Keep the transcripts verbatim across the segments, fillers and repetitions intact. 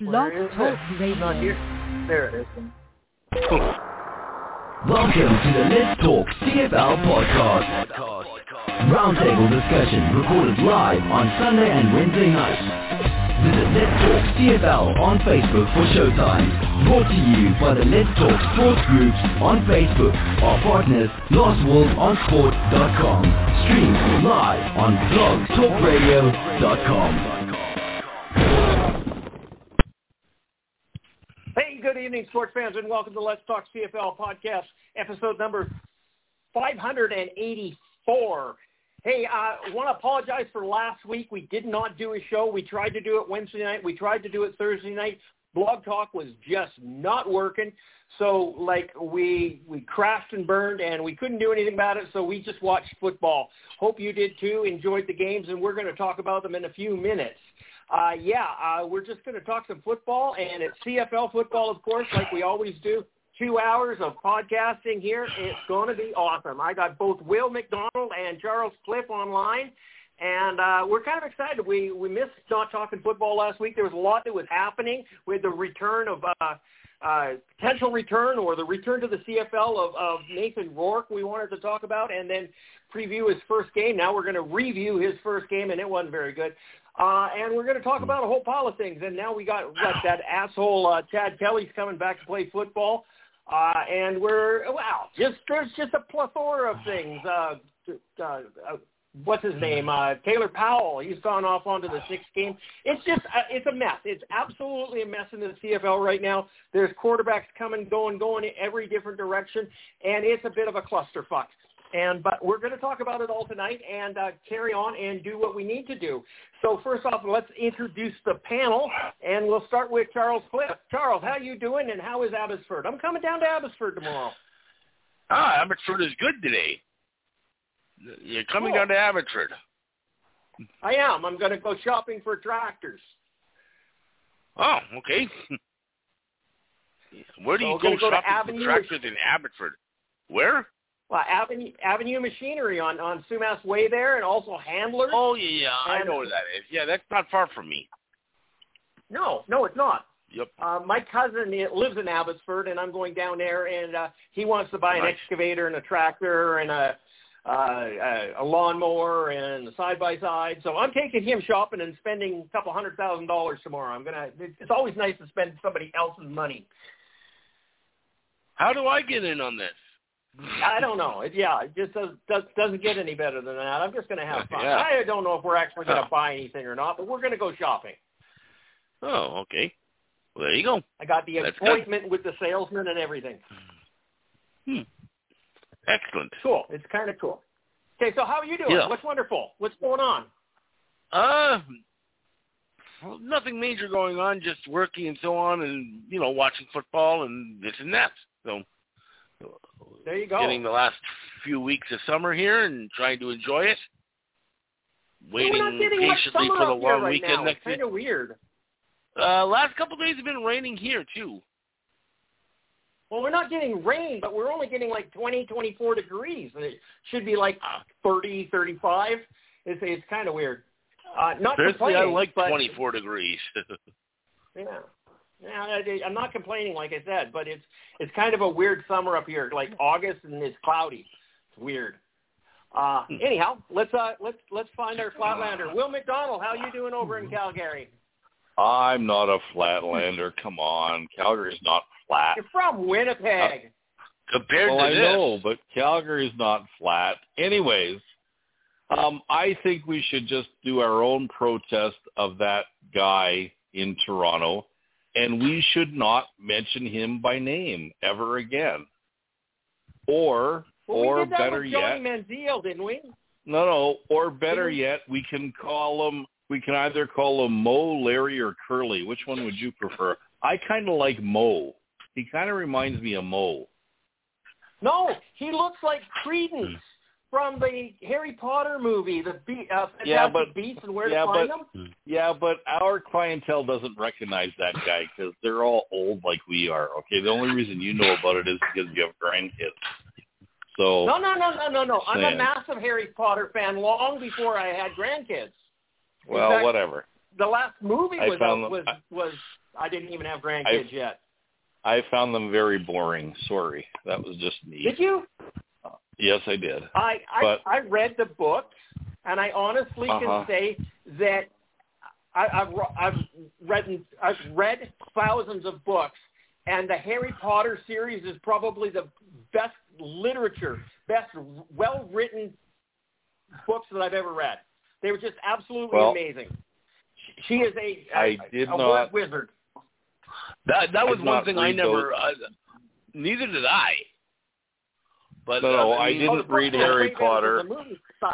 Blog Talk Radio. Not here. There it is. Welcome to the Let's Talk C F L podcast. Roundtable discussion recorded live on Sunday and Wednesday nights. Visit Let's Talk C F L on Facebook for showtime. Brought to you by the Let's Talk Sports Groups on Facebook. Our partners, Lost Wolves on Sport dot com. Stream live on blog talk radio dot com. Hey, good evening, sports fans, and welcome to Let's Talk C F L podcast, episode number five hundred eighty-four. Hey, I uh, want to apologize for last week. We did not do a show. We tried to do it Wednesday night. We tried to do it Thursday night. Blog Talk was just not working. So, like, we we crashed and burned, and we couldn't do anything about it, so we just watched football. Hope you did, too. Enjoyed the games, and we're going to talk about them in a few minutes. Uh, yeah, uh, we're just going to talk some football, and it's C F L football, of course, like we always do. Two hours of podcasting here. It's going to be awesome. I got both Will McDonald and Charles Cliff online, and uh, we're kind of excited. We we missed not talking football last week. There was a lot that was happening with the return of uh, uh, potential return or the return to the C F L of, of Nathan Rourke we wanted to talk about, and then preview his first game. Now we're going to review his first game, and it wasn't very good. Uh, and we're going to talk about a whole pile of things. And now we got what, that asshole uh, Chad Kelly's coming back to play football. Uh, and we're, wow, just there's just a plethora of things. Uh, uh, uh, what's his name? Uh, Taylor Powell. He's gone off onto the sixth game. It's just, uh, it's a mess. It's absolutely a mess in the C F L right now. There's quarterbacks coming, going, going in every different direction. And it's a bit of a clusterfuck. And but we're going to talk about it all tonight and uh, carry on and do what we need to do. So first off, let's introduce the panel, and we'll start with Charles Cliff. Charles, how you doing, and how is Abbotsford? I'm coming down to Abbotsford tomorrow. Ah, Abbotsford is good today. You're coming cool. down to Abbotsford. I am. I'm going to go shopping for tractors. Oh, okay. Where do so you go, go shopping for tractors in Abbotsford? Where? Well, Avenue, Avenue Machinery on, on Sumas Way there, and also Handlers. Oh, yeah, I know where that is. Yeah, that's not far from me. No, no, it's not. Yep. Uh, my cousin lives in Abbotsford, and I'm going down there, and uh, he wants to buy an nice. excavator and a tractor and a, uh, a, a lawnmower and a side-by-side. So I'm taking him shopping and spending a couple hundred thousand dollars tomorrow. I'm gonna. It's always nice to spend somebody else's money. How do I get in on this? I don't know. It, yeah, it just does, does, doesn't get any better than that. I'm just going to have fun. Yeah. I don't know if we're actually going to oh. buy anything or not, but we're going to go shopping. Oh, okay. Well, there you go. I got the That's appointment good. with the salesman and everything. Hmm. Excellent. Cool. It's kind of cool. Okay, so how are you doing? Yeah. What's wonderful? What's going on? Uh, well, nothing major going on, just working and so on and, you know, watching football and this and that. So there you go. Getting the last few weeks of summer here and trying to enjoy it. Waiting patiently for the long right weekend now. next week. It's kind of weird. Uh, last couple of days have been raining here, too. Well, we're not getting rain, but we're only getting like twenty, twenty-four degrees. And it should be like thirty, thirty-five. It's, it's kind of weird. Uh, not Personally, complaining, I like but, twenty-four degrees. yeah. Yeah, I'm not complaining, like I said, but it's it's kind of a weird summer up here, like August, and it's cloudy. It's weird. Uh, anyhow, let's uh, let's let's find our flatlander. Will McDonald, how you doing over in Calgary? I'm not a flatlander. Come on, Calgary's not flat. You're from Winnipeg. Uh, compared well, to I this. know, but Calgary's not flat. Anyways, um, I think we should just do our own protest of that guy in Toronto. And we should not mention him by name ever again. Or, well, or we did that better with yet, Johnny Manziel, didn't we? No, no. Or better didn't yet, we can call him. We can either call him Mo, Larry, or Curly. Which one would you prefer? I kind of like Mo. He kind of reminds me of Mo. No, he looks like Credence from the Harry Potter movie, the Be- uh, Fantastic yeah, but, Beasts and Where yeah, to Find but, Them. Yeah, but our clientele doesn't recognize that guy because they're all old like we are. Okay, the only reason you know about it is because you have grandkids. So no, no, no, no, no, no. I'm saying. a massive Harry Potter fan long before I had grandkids. Well, fact, whatever. The last movie I was found out, was them, was I didn't even have grandkids I, yet. I found them very boring. Sorry, that was just me. Did you? Uh, yes, I did. I I, but, I read the books, and I honestly uh-huh. can say that I, I've I've read I've read thousands of books, and the Harry Potter series is probably the best literature, best well-written books that I've ever read. They were just absolutely well, amazing. She is a, a, I did a not, word wizard. That that was I one thing I never. those. Uh, neither did I. But no, no, uh, I, I mean, didn't oh, read way Harry better Potter. than the movie stuff.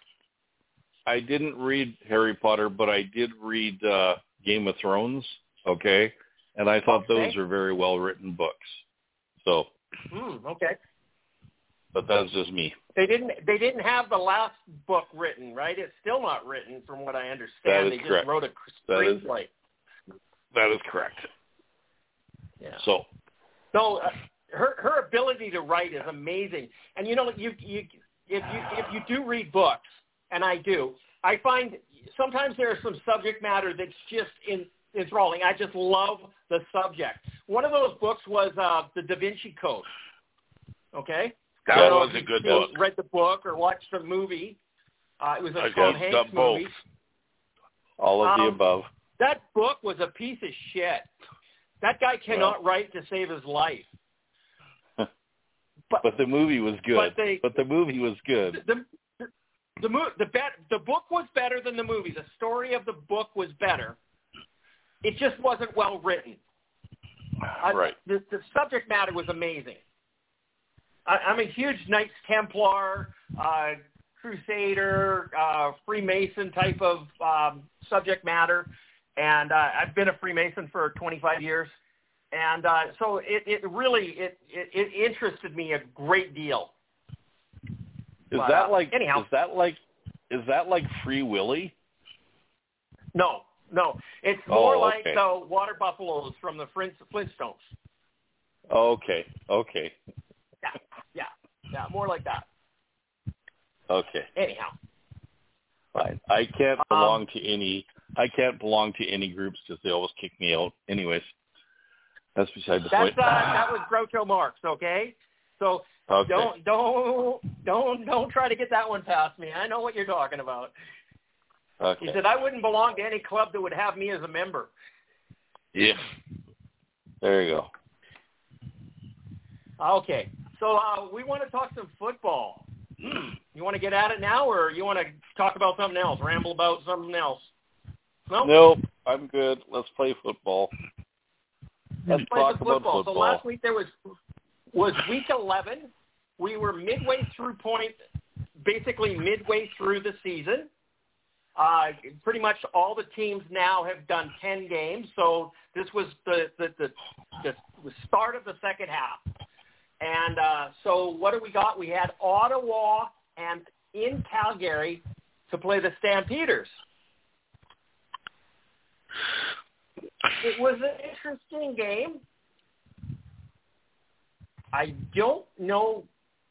I didn't read Harry Potter, but I did read uh, Game of Thrones. Okay, and I thought Okay. those are very well written books. So, Mm, okay. but that's just me. They didn't. They didn't have the last book written, right? It's still not written, from what I understand. That is they just correct. wrote a That is- screenplay. That is correct. Yeah. So, So uh, her her ability to write is amazing. And you know, you you if you if you do read books, and I do, I find sometimes there's some subject matter that's just in, enthralling. I just love the subject. One of those books was uh, the Da Vinci Code. Okay. That I don't know was if a you've good seen- book. Read the book or watched the movie. Uh, it was a I Tom got, Hanks got both. movie. all of the Um, above. That book was a piece of shit. That guy cannot Well. write to save his life. But, But the movie was good. But they- but the movie was good. the the the, mo- the, bet, the book was better than the movie. The story of the book was better. It just wasn't well written. I, Right. The, the subject matter was amazing. I, I'm a huge Knights Templar, uh, Crusader, uh, Freemason type of um, subject matter, and uh, I've been a Freemason for twenty-five years, and uh, so it, it really it, it, it interested me a great deal. Is But, that uh, like? anyhow. Is that like? Is that like Free Willy? No, no, it's Oh, more like okay. the water buffaloes from the Flint, Flintstones. Okay. Okay. Yeah, yeah, yeah, more like that. Okay. Anyhow, Fine. I can't Um, belong to any. I can't belong to any groups because they always kick me out. Anyways, that's beside the that's point. uh, that was Groucho Marx. Okay, so Okay. don't don't don't don't try to get that one past me. I know what you're talking about. Okay. He said I wouldn't belong to any club that would have me as a member. Yeah. There you go. Okay, so uh, we want to talk some football. You want to get at it now, or you want to talk about something else, ramble about something else? No? Nope. I'm good. Let's play football. Let's Play talk some about football. football. So last week there was was week eleven. We were midway through point, basically midway through the season. Uh, pretty much all the teams now have done ten games. So this was the the the, the, the start of the second half. And uh, so what do we got? We had Ottawa and in Calgary to play the Stampeders. It was an interesting game. I don't know.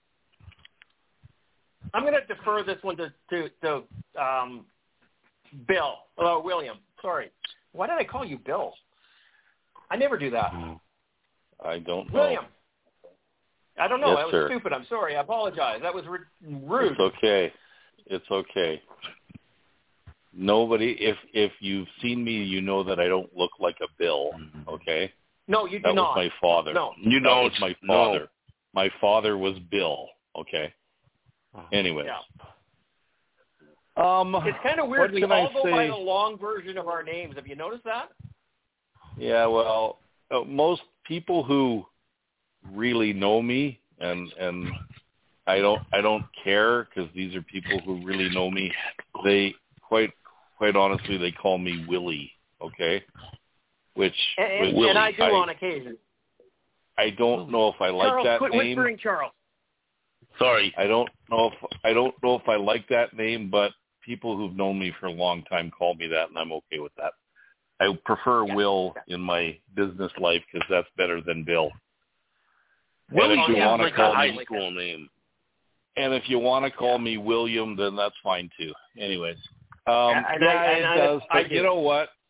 I'm going to defer this one to to, to um, Bill. Uh, William. Sorry. Why did I call you Bill? I never do that. I don't know. William. I don't know. Yes, that was sir. stupid. I'm sorry. I apologize. That was re- rude. It's okay. It's okay. Nobody, if if you've seen me, you know that I don't look like a Bill. Okay, No, you do that not. was my father. No. You that don't. was my No. father. My father was Bill. Okay. Anyways, Yeah. um, It's kind of what weird. We can all I go say? by the long version of our names. Have you noticed that? Yeah, well, uh, most people who really know me, and and I don't I don't care because these are people who really know me. They quite quite honestly they call me Willie. Okay, which And, and, which and I do I, on occasion. I don't know if I like Charles, that quit name. whispering, Charles. Sorry. I don't know if I don't know if I like that name, but people who've known me for a long time call me that, and I'm okay with that. I prefer Yeah. Will in my business life because that's better than Bill. Willie and if you yeah, want to like call a high me, school name. and if you want to call me William, then that's fine too. Anyways, um, And yeah, I- and it I- does. I But do. you know what?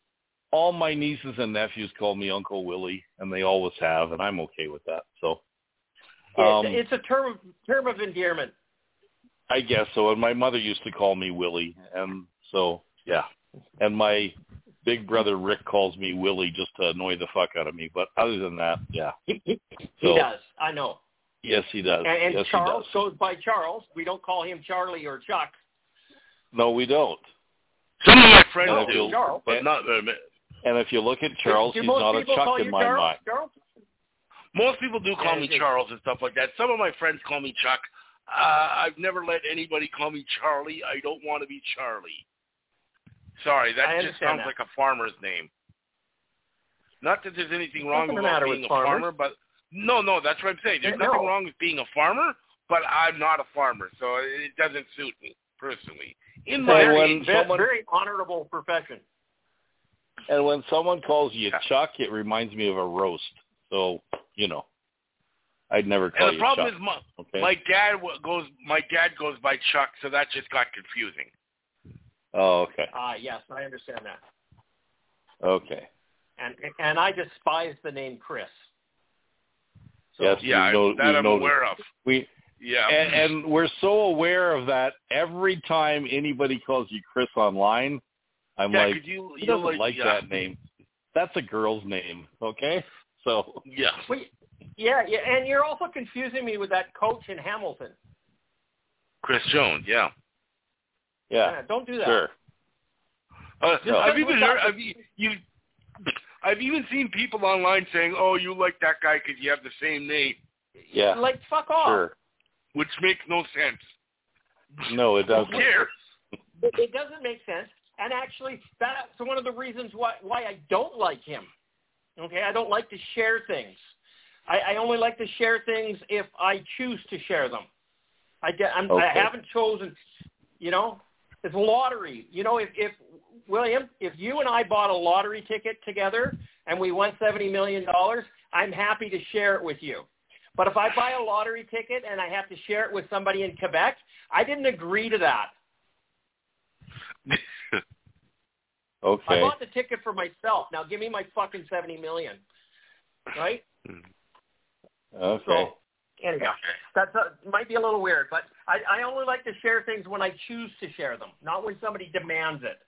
all my nieces and nephews call me Uncle Willie, and they always have, and I'm okay with that. So, yeah, um, it's a term of term of endearment. I guess so. And my mother used to call me Willie, and so yeah. And my big brother Rick calls me Willie just to annoy the fuck out of me. But other than that, yeah. He, he, So, he does. I know. Yes, he does. And, and yes, Charles he does. goes by Charles. We don't call him Charlie or Chuck. No, we don't. Some of my friends No, do, Charles. but not. Uh, And if you look at Charles, do he's most not a people Chuck call in you my Charles? mind. Charles? Most people do call Yeah, me it- Charles and stuff like that. Some of my friends call me Chuck. Uh, I've never let anybody call me Charlie. I don't want to be Charlie. Sorry, that I just understand sounds that. like a farmer's name. Not that there's anything wrong Nothing the about matter being with a farmers. farmer, but no, no, that's what I'm saying. There's No. nothing wrong with being a farmer, but I'm not a farmer, so it doesn't suit me personally. In It's a my Hey, very, when opinion, very, someone- very honorable profession. And when someone calls you Chuck, it reminds me of a roast. So, you know, I'd never call and the you problem Chuck. is my, okay? my dad w- goes my dad goes by Chuck, so that just got confusing. Oh, okay. Ah, yes, I understand that. Okay. And and I despise the name Chris. So, Yes, Yeah, we know, that we've I'm noticed. aware of. We Yeah, and, and we're so aware of that. Every time anybody calls you Chris online, I'm yeah, like, could you, who you doesn't like, like yeah. that name? That's a girl's name, okay? So Yeah. Well, yeah, yeah, and you're also confusing me with that coach in Hamilton. Chris Jones, yeah. yeah, Yeah, don't do that. sure. Uh, Just I've because even we heard, got I've, e- you, I've even seen people online saying, "Oh, you like that guy because you have the same name," Yeah, Like, fuck off. sure. which makes no sense. No, it Who doesn't. cares? It, it doesn't make sense. And actually, that's one of the reasons why why I don't like him. Okay, I don't like to share things. I, I only like to share things if I choose to share them. I, de- I'm, Okay. I haven't chosen, you know, it's a lottery. You know, if, if, William, if you and I bought a lottery ticket together and we won seventy million dollars, I'm happy to share it with you. But if I buy a lottery ticket and I have to share it with somebody in Quebec, I didn't agree to that. I Okay. bought the ticket for myself. Now give me my fucking seventy million, right? Okay. So anyhow, that might be a little weird, but I, I only like to share things when I choose to share them, not when somebody demands it.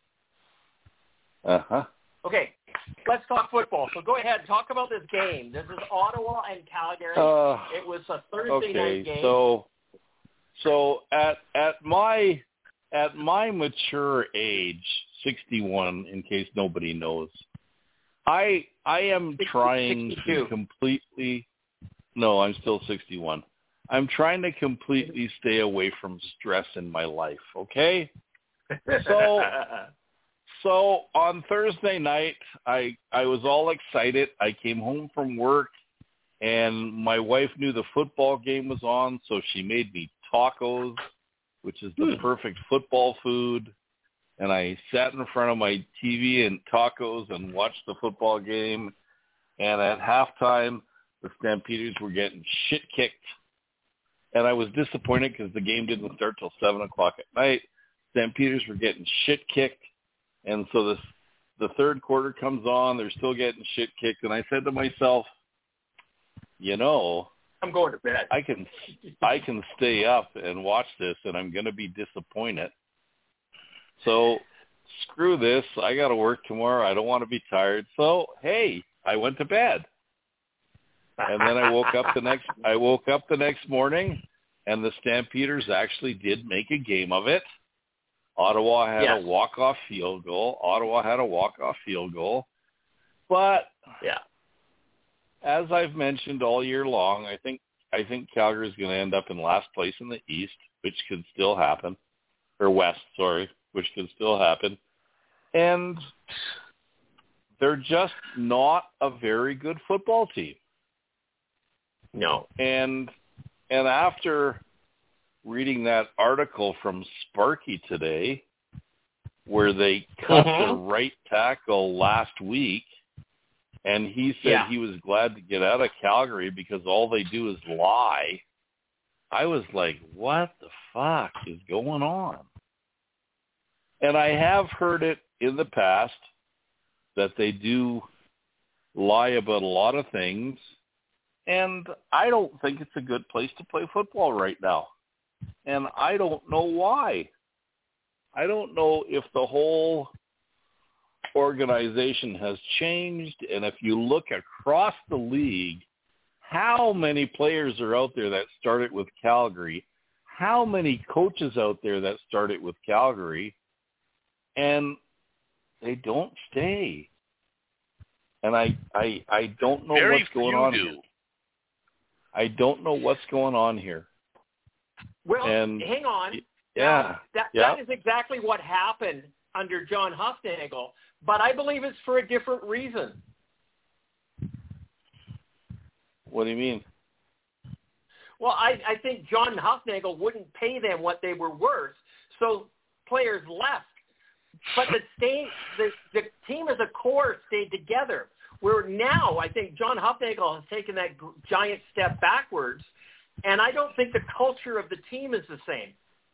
Uh huh. Okay, let's talk football. So go ahead, talk about this game. This is Ottawa and Calgary. Uh, It was a Thursday okay. night game. So, so at at my at my mature age, sixty-one, in case nobody knows, I I am trying sixty-two. to completely. No, I'm still sixty-one. I'm trying to completely stay away from stress in my life. Okay. So. So on Thursday night, I I was all excited. I came home from work, and my wife knew the football game was on, so she made me tacos, which is the perfect football food. And I sat in front of my T V and tacos and watched the football game. And at halftime, the Stampeders were getting shit kicked. And I was disappointed because the game didn't start till seven o'clock at night. Stampeders were getting shit kicked. And so this, the third quarter comes on. They're still getting shit kicked. And I said to myself, you know, I'm going to bed. I can I can stay up and watch this, and I'm going to be disappointed. So screw this. I got to work tomorrow. I don't want to be tired. So, hey, I went to bed. And then I woke up the next I woke up the next morning, and the Stampeders actually did make a game of it. Ottawa had Yes. a walk-off field goal. Ottawa had a walk-off field goal. But Yeah. as I've mentioned all year long, I think I think Calgary is going to end up in last place in the East, which could still happen, or West, sorry, which could still happen. And they're just not a very good football team. No. And and after reading that article from Sparky today, where they cut Mhm. the right tackle last week, and he said Yeah. he was glad to get out of Calgary because all they do is lie. I was like, what the fuck is going on? And I have heard it in the past that they do lie about a lot of things, and I don't think it's a good place to play football right now. And I don't know why. I don't know if the whole organization has changed, and if you look across the league, how many players are out there that started with Calgary? How many coaches out there that started with Calgary? And they don't stay. And I, I, I don't know Very what's going few on do. here. I don't know what's going on here. Well, And hang on. Yeah, Now, that, yeah. that is exactly what happened under John Hufnagel, but I believe it's for a different reason. What do you mean? Well, I, I think John Hufnagel wouldn't pay them what they were worth, so players left. But the stay, the, the team as a core stayed together. Where now, I think John Hufnagel has taken that g- giant step backwards, and I don't think the culture of the team is the same.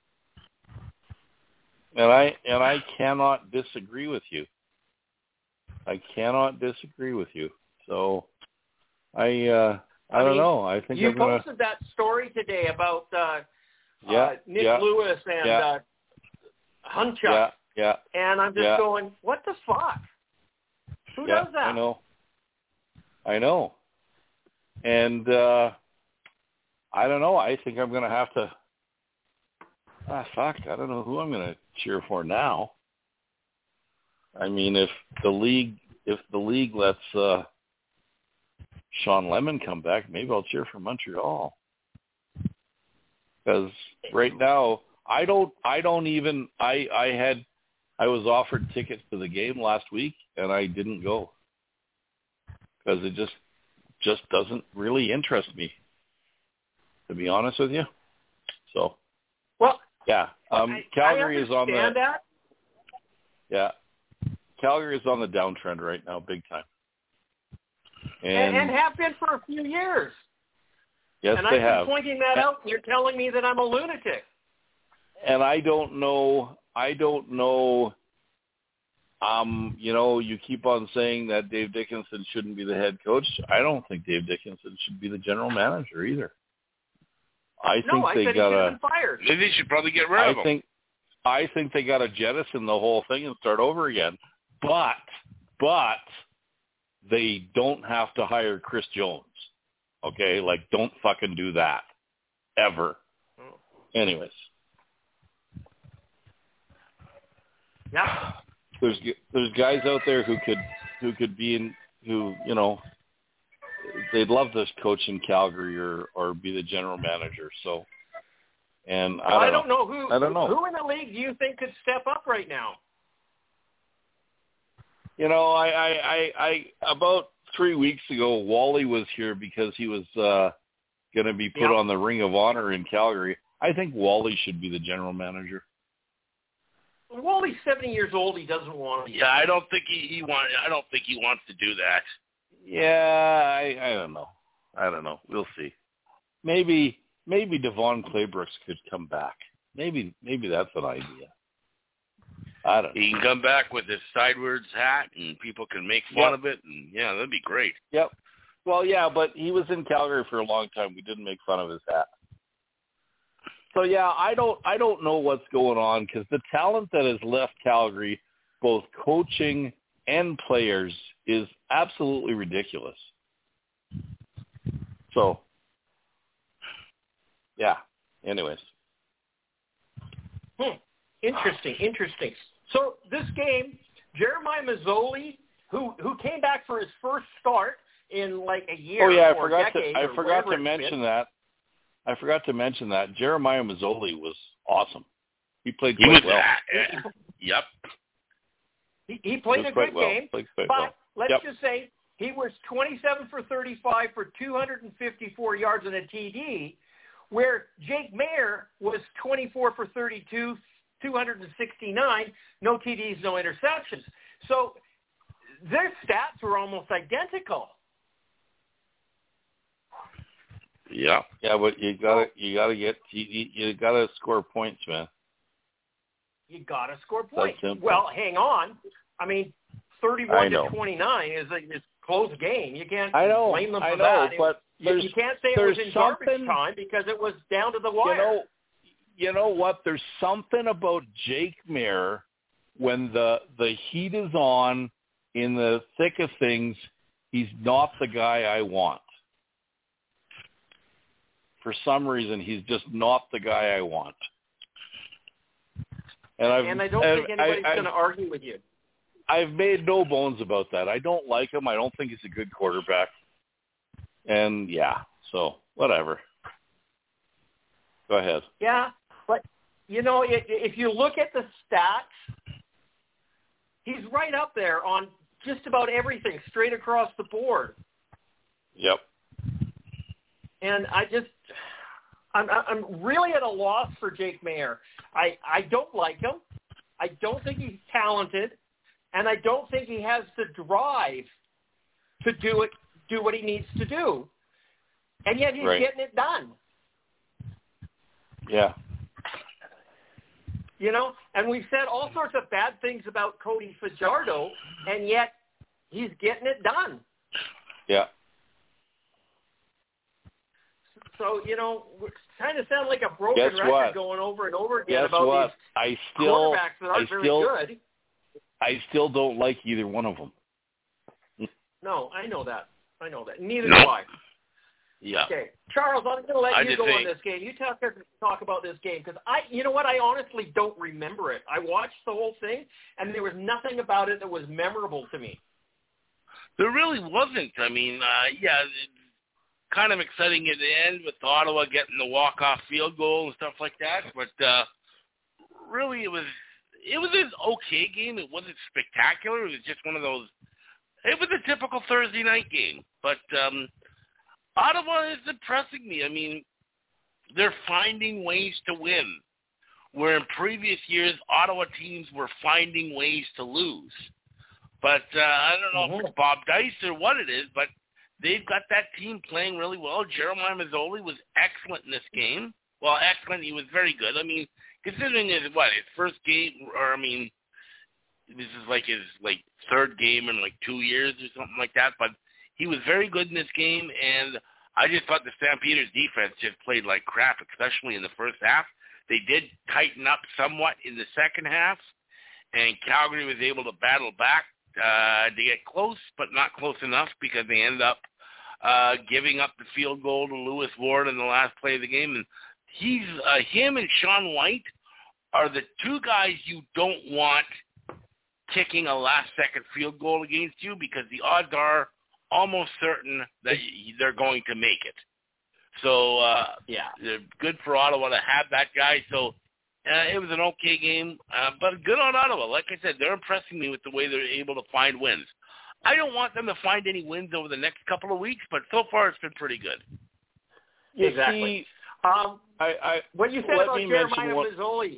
And I and I cannot disagree with you. I cannot disagree with you. So I uh, I, I don't mean, know. I think you I'm gonna. posted that story today about uh, Yeah, uh, Nick yeah, Lewis and yeah. uh, Hunchuk, Yeah, yeah, and I'm just yeah. going, what the fuck? Who yeah. does that? I know. I know. And uh, I don't know. I think I'm gonna have to. Ah, fuck. I don't know who I'm gonna cheer for now. I mean, if the league if the league lets uh, Sean Lemon come back, maybe I'll cheer for Montreal. Because right now, I don't, I don't even, I, I had, I was offered tickets to the game last week, and I didn't go because it just, just doesn't really interest me, to be honest with you. So, Well, yeah, um, I, Calgary I is on the, understand that. yeah, Calgary is on the downtrend right now, big time. And, And, and have been for a few years. yes, and they I've have. been pointing that out, and you're telling me that I'm a lunatic. And I don't know, I don't know, um, you know, you keep on saying that Dave Dickinson shouldn't be the head coach. I don't think Dave Dickinson should be the general manager either. I No, think I they said he should have gotta, been fired. Then they should probably get rid I of him. think, I think they gotta jettison the whole thing and start over again. But, but they don't have to hire Chris Jones. Okay? Like, don't fucking do that. Ever. Anyways. Yeah. There's there's guys out there who could who could be in who you know they'd love to coach in Calgary or, or be the general manager. So, and I Well, don't, I don't know. know who. I don't know. Who in the league do you think could step up right now? You know, I I, I, I about three weeks ago, Wally was here because he was uh, going to be put Yep. on the Ring of Honor in Calgary. I think Wally should be the general manager. Wally's seventy years old. He doesn't want to. Yeah, I don't think he, he want. I don't think he wants to do that. Yeah, I, I don't know. I don't know. We'll see. Maybe maybe Devon Claybrooks could come back. Maybe maybe that's an idea. I don't know. He can come back with his sidewards hat, and people can make fun Yep. of it, and yeah, that'd be great. Yep. Well, yeah, but he was in Calgary for a long time. We didn't make fun of his hat. So yeah, I don't I don't know what's going on because the talent that has left Calgary, both coaching and players, is absolutely ridiculous. So, yeah. Anyways. Hmm. Interesting. Interesting. So this game, Jeremiah Mazzoli, who who came back for his first start in like a year. Oh yeah, I or forgot a decade to I or forgot whatever to it's mention been. that. I forgot to mention that Jeremiah Mazzoli was awesome. He played He quite was. well. Uh, yep. He, he played Played a quite good well. game, Played quite but well. let's Yep. just say he was twenty-seven for thirty-five for two hundred fifty-four yards and a T D, where Jake Mayer was twenty-four for thirty-two, two hundred sixty-nine, no T Ds, no interceptions. So their stats were almost identical. Yeah. Yeah, but you gotta you gotta get you, you gotta score points, man. You got to score points. simple. Well, hang on. I mean, thirty-one to twenty-nine is a is a close game. You can't I know, blame them for I know, that. but you, you can't say it was in garbage something, time because it was down to the wire. You know, you know what? There's something about Jake Maier when the the heat is on, in the thick of things, he's not the guy I want. For some reason, he's just not the guy I want. And, I've, and I don't I've, think anybody's going to argue with you. I've made no bones about that. I don't like him. I don't think he's a good quarterback. And, yeah, so whatever. Go ahead. Yeah, but, you know, if, if you look at the stats, he's right up there on just about everything, straight across the board. Yep. And I just, I'm, I'm really at a loss for Jake Maier. I, I don't like him. I don't think he's talented, and I don't think he has the drive to do it, do what he needs to do. And yet he's right. getting it done. Yeah. You know, and we've said all sorts of bad things about Cody Fajardo, and yet he's getting it done. Yeah. So, you know, we're kind of sound like a broken Guess record what? going over and over again Guess about what? these I still, quarterbacks that aren't I very still, good. I still don't like either one of them. No, I know that. I know that. Neither No. do I. Yeah. Okay, Charles, I'm going to let I you just go on think- this game. You talk talk about this game because I, you know what, I honestly don't remember it. I watched the whole thing, and there was nothing about it that was memorable to me. There really wasn't. I mean, uh, yeah, it's kind of exciting at the end with Ottawa getting the walk-off field goal and stuff like that. But uh, really, it was it was an okay game. It wasn't spectacular. It was just one of those. It was a typical Thursday night game. But um, Ottawa is impressing me. I mean, they're finding ways to win, where in previous years Ottawa teams were finding ways to lose. But uh, I don't know Mm-hmm. if it's Bob Dice or what it is, but they've got that team playing really well. Jeremiah Mazzoli was excellent in this game. Well, excellent. He was very good. I mean, considering his, what, his first game, or I mean, this is like his like third game in like two years or something like that. But he was very good in this game, and I just thought the Stampeders defense just played like crap, especially in the first half. They did tighten up somewhat in the second half, and Calgary was able to battle back uh, to get close, but not close enough because they ended up uh, giving up the field goal to Lewis Ward in the last play of the game. And he's uh, him and Sean White are the two guys you don't want kicking a last-second field goal against you because the odds are almost certain that they're going to make it. So, uh, yeah, they're good for Ottawa to have that guy. So uh, it was an okay game, uh, but good on Ottawa. Like I said, they're impressing me with the way they're able to find wins. I don't want them to find any wins over the next couple of weeks, but so far it's been pretty good. You Exactly. See, Um, I, I, what you said let about me Jeremiah mention what- Mazzoli,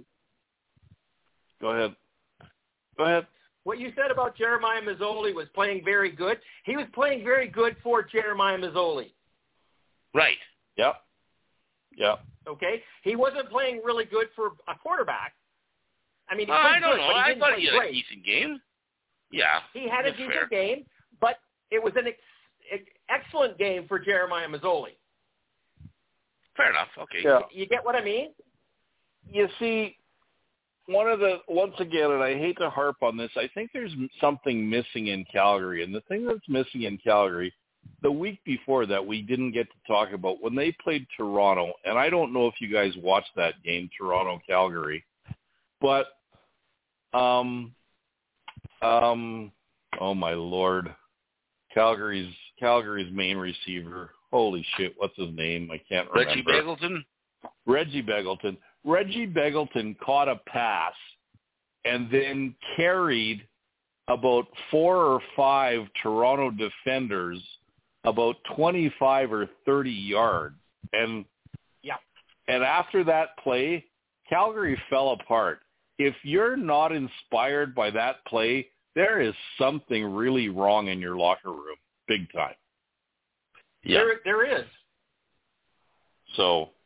Go ahead. Go ahead. what you said about Jeremiah Mazzoli was playing very good. He was playing very good for Jeremiah Mazzoli. Right. Yep. Yep. Okay? He wasn't playing really good for a quarterback. I mean, he Uh, played I don't good, know. but he I didn't thought play he had a great. decent game. Yeah. He had a that's decent fair. game, but it was an ex- ex- excellent game for Jeremiah Mazzoli. Fair enough. Okay. Yeah. You get what I mean? You see, one of the, once again, and I hate to harp on this, I think there's something missing in Calgary. And the thing that's missing in Calgary, the week before that we didn't get to talk about, when they played Toronto, and I don't know if you guys watched that game, Toronto-Calgary, but, um, um, oh my Lord, Calgary's, Calgary's main receiver, holy shit, what's his name? I can't remember. Reggie Begelton? Reggie Begelton. Reggie Begelton caught a pass and then carried about four or five Toronto defenders about twenty-five or thirty yards. And Yeah. and after that play, Calgary fell apart. If you're not inspired by that play, there is something really wrong in your locker room, big time. Yeah. There, there is. So,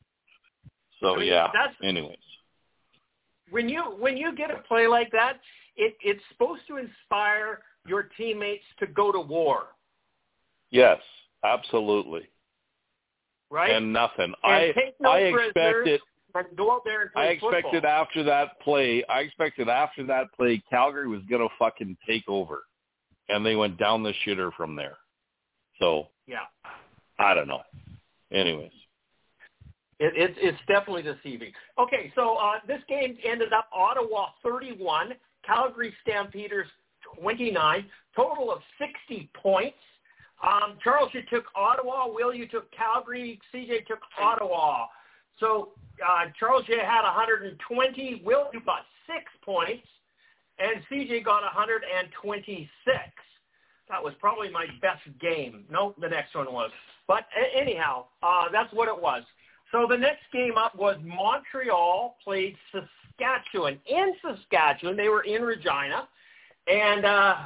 so I mean, yeah. that's- Anyways. When you when you get a play like that, it, it's supposed to inspire your teammates to go to war. Yes, absolutely. Right? And nothing. And I take no I expected and go out there and play I expected football. after that play I expected after that play Calgary was gonna fucking take over. And they went down the shitter from there. So yeah. I don't know. Anyways. It, it, it's definitely deceiving. Okay, so uh, this game ended up Ottawa thirty-one, Calgary Stampeders twenty-nine, total of sixty points. Um, Charles, you took Ottawa. Will, you took Calgary. C J took Ottawa. So uh, Charles, you had one hundred twenty. Will, you got six points. And C J got one hundred twenty-six. That was probably my best game. No, the next one was. But a- anyhow, uh, that's what it was. So the next game up was Montreal played Saskatchewan. In Saskatchewan, they were in Regina. And uh,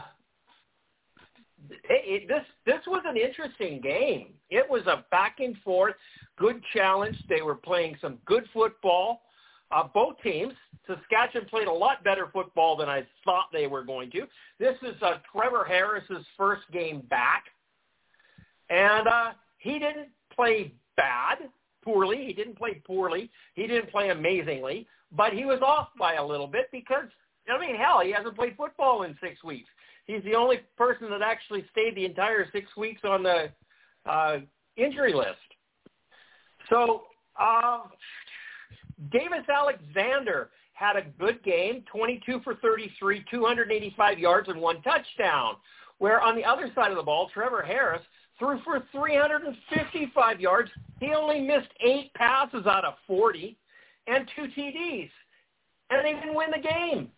it, it, this this was an interesting game. It was a back and forth, good challenge. They were playing some good football. Uh, both teams. Saskatchewan played a lot better football than I thought they were going to. This is uh, Trevor Harris's first game back. And uh, he didn't play bad, poorly. He didn't play poorly. He didn't play amazingly. But he was off by a little bit because, I mean, hell, he hasn't played football in six weeks. He's the only person that actually stayed the entire six weeks on the uh, injury list. So, uh, Davis Alexander had a good game, twenty-two for thirty-three, two hundred eighty-five yards and one touchdown, where on the other side of the ball, Trevor Harris threw for three hundred fifty-five yards. He only missed eight passes out of forty and two T Ds, and they didn't win the game.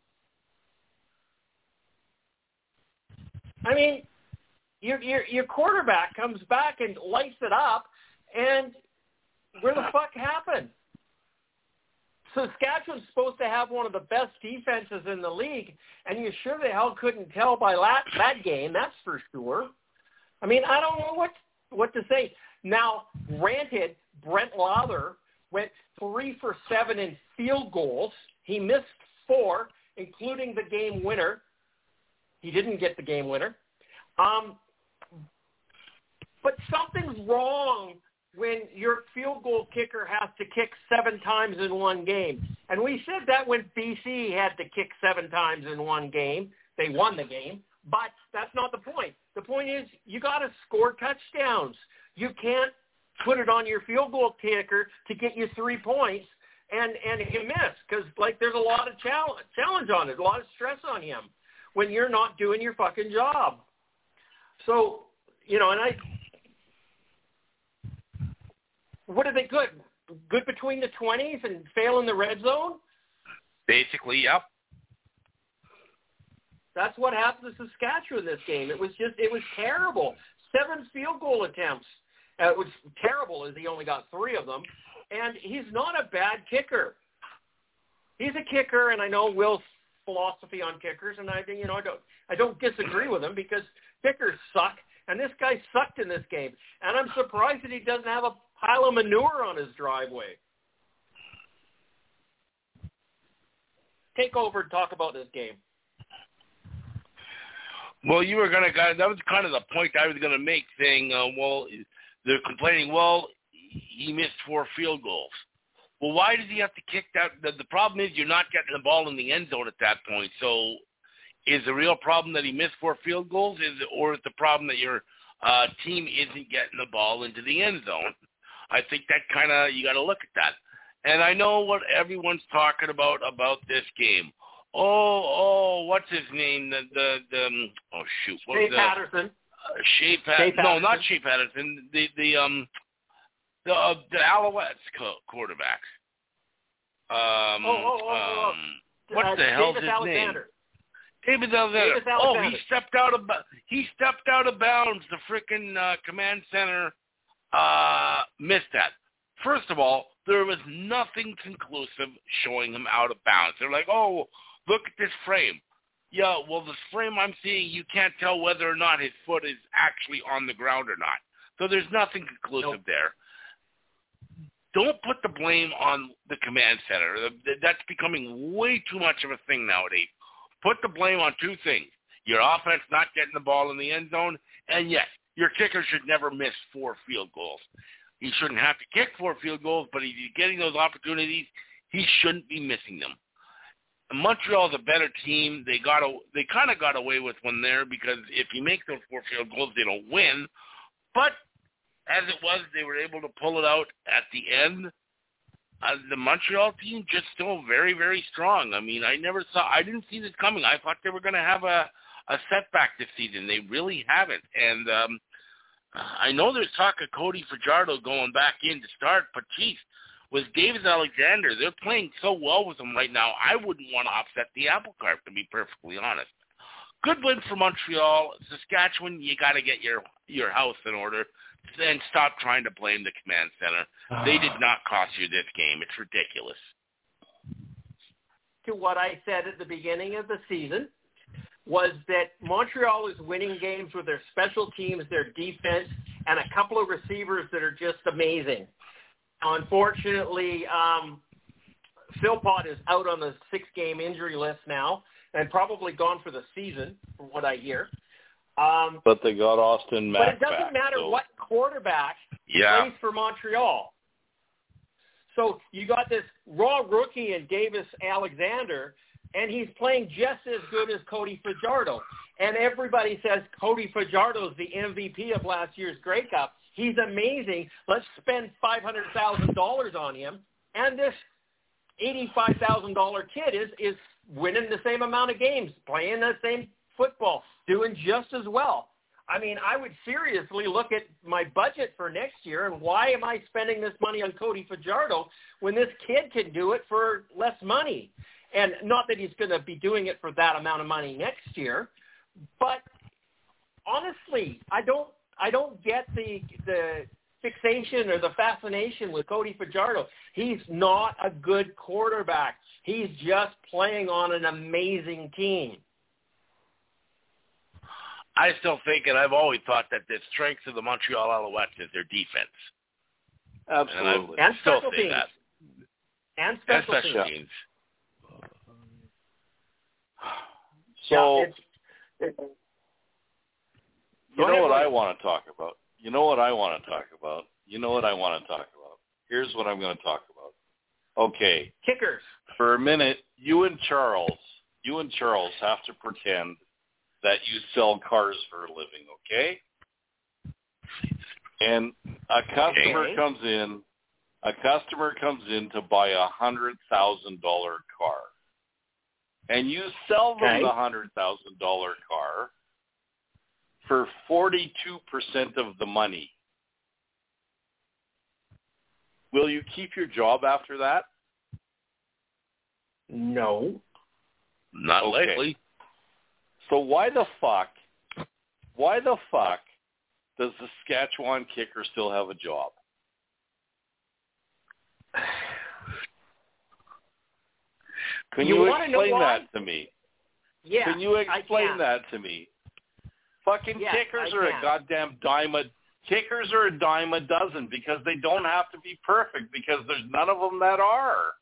I mean, your, your, your quarterback comes back and lights it up, and where the fuck happened? Saskatchewan's supposed to have one of the best defenses in the league, and you sure the hell couldn't tell by that, that game, that's for sure. I mean, I don't know what what to say. Now, granted, Brent Lawler went three for seven in field goals. He missed four, including the game winner. He didn't get the game winner. Um, but something's wrong when your field goal kicker has to kick seven times in one game. And we said that when B C had to kick seven times in one game. They won the game. But that's not the point. The point is you got to score touchdowns. You can't put it on your field goal kicker to get you three points and, and you miss because, like, there's a lot of challenge, challenge on it, a lot of stress on him when you're not doing your fucking job. So, you know, and I – what are they good? Good between the twenties and fail in the red zone? Basically, yep. That's what happened to Saskatchewan this game. It was just, it was terrible. Seven field goal attempts. Uh, it was terrible as he only got three of them. And he's not a bad kicker. He's a kicker, and I know Will's philosophy on kickers, and I, you know, I don't, I don't disagree with him because kickers suck, and this guy sucked in this game. And I'm surprised that he doesn't have a pile of manure on his driveway. Take over and talk about this game. Well, you were going to, that was kind of the point I was going to make, saying, uh, well, they're complaining, well, he missed four field goals. Well, why does he have to kick that? The, the problem is you're not getting the ball in the end zone at that point. So is the real problem that he missed four field goals, is it, or is the problem that your uh, team isn't getting the ball into the end zone? I think that kind of, you got to look at that. And I know what everyone's talking about, about this game. Oh, oh, what's his name? The, the, the um, oh, shoot. What Shea was Patterson. Uh, Shea Pat- Shea No, Patterson. not Shea Patterson. The, the, um, the, uh, the Alouettes co- quarterback. Um, oh, oh, oh, oh. um, what uh, the hell's Davis his Alexander. name? David Alexander. Davis Oh, Alexander. he stepped out of he stepped out of bounds. The frickin' uh, command center uh, missed that. First of all, there was nothing conclusive showing him out of bounds. They're like, oh, look at this frame. Yeah, well, this frame I'm seeing, you can't tell whether or not his foot is actually on the ground or not. So there's nothing conclusive Nope. there. Don't put the blame on the command center. That's becoming way too much of a thing nowadays. put the blame on two things. Your offense not getting the ball in the end zone, and yes, your kicker should never miss four field goals. He shouldn't have to kick four field goals, but if he's getting those opportunities, he shouldn't be missing them. Montreal's a better team. They got a, they kind of got away with one there because if you make those four field goals, they don't win. But as it was, they were able to pull it out at the end. Uh, the Montreal team just still very, very strong. I mean, I never saw, I didn't see this coming. I thought they were going to have a, a setback this season. They really haven't. And um, I know there's talk of Cody Fajardo going back in to start, but geez, with Davis Alexander, they're playing so well with him right now, I wouldn't want to upset the apple cart, to be perfectly honest. Good win for Montreal. Saskatchewan, you got to get your, your house in order. And stop trying to blame the command center. They did not cost you this game. It's ridiculous. To what I said at the beginning of the season was that Montreal is winning games with their special teams, their defense, and a couple of receivers that are just amazing. Unfortunately, um, Philpott is out on the six-game injury list now and probably gone for the season, from what I hear. Um, but they got Austin Mack But it doesn't back, matter so. what quarterback yeah. plays for Montreal. So you got this raw rookie in Davis Alexander, and he's playing just as good as Cody Fajardo. And everybody says Cody Fajardo is the M V P of last year's Grey Cup. He's amazing. Let's spend five hundred thousand dollars on him. And this eighty-five thousand dollars kid is, is winning the same amount of games, playing the same football, doing just as well. I mean, I would seriously look at my budget for next year and why am I spending this money on Cody Fajardo when this kid can do it for less money? And not that he's going to be doing it for that amount of money next year, but honestly, I don't I don't get the the fixation or the fascination with Cody Fajardo. He's not a good quarterback. He's just playing on an amazing team. I still think, and I've always thought that the strength of the Montreal Alouettes is their defense. Absolutely. And, and still special say teams. that. And special, and special teams. teams. So, yeah, it's, it's, you know ahead, what Mike. I want to talk about? You know what I want to talk about? You know what I want to talk about? Here's what I'm going to talk about. Okay. Kickers. For a minute, you and Charles, you and Charles have to pretend that you sell cars for a living, okay? And a customer Okay. comes in, a customer comes in to buy a hundred thousand dollar car, and you sell them Okay. the hundred thousand dollar car for forty two percent of the money. Will you keep your job after that? No. Not Okay. likely. So why the fuck, why the fuck does the Saskatchewan kicker still have a job? Can You you, wanna know explain why? that to me? Yeah. Can you I explain can. that to me? Fucking Yes, kickers I are can. a goddamn dime a kickers are a dime a dozen because they don't have to be perfect because there's none of them that are.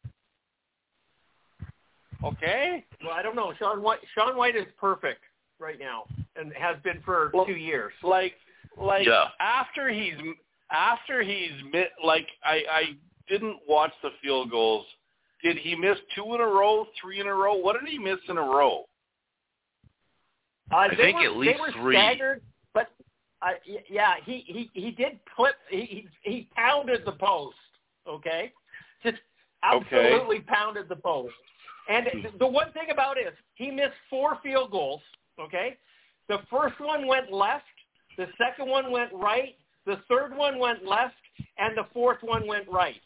Okay? Well, I don't know. Sean White. Sean White is perfect right now, and has been for Well, two years. Like, like Yeah. after he's after he's mi- like I I didn't watch the field goals. Did he miss two in a row, three in a row? What did he miss in a row? Uh, I they think were, at least they were three. staggered, but uh, y- yeah, he, he, he did clip. He, he he pounded the post. Okay, just absolutely pounded the post. And the one thing about it is he missed four field goals. Okay, the first one went left, the second one went right, the third one went left, and the fourth one went right.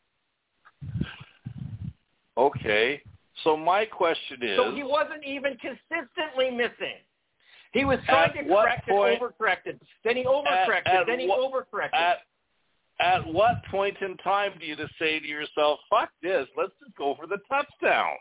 Okay. So my question is, So he wasn't even consistently missing. He was trying At to what correct point- and overcorrected. Then he overcorrected. at then he what- overcorrected. at at what point in time do you just say to yourself, "Fuck this, let's just go for the touchdown"?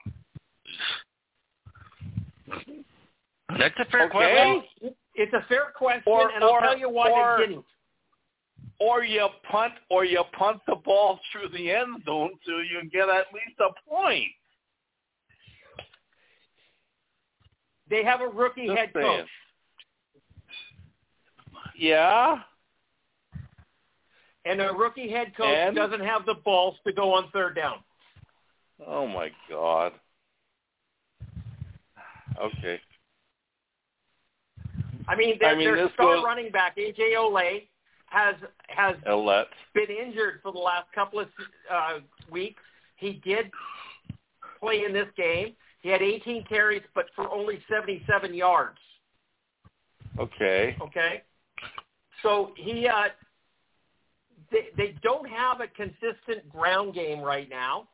That's a fair Okay. question. Well, it's a fair question, Or- and I'll or- tell you why or- they didn't. Or you punt, or you punt the ball through the end zone so you get at least a point. they have a rookie Just head saying. coach. Yeah. And a rookie head coach And? doesn't have the balls to go on third down. Oh, my God. Okay. I mean, their, I mean, their this star goes- running back, A J Olay, has has Elette. been injured for the last couple of uh, weeks. He did play in this game. He had eighteen carries, but for only seventy-seven yards. Okay. Okay? So he, uh, they, they don't have a consistent ground game right now.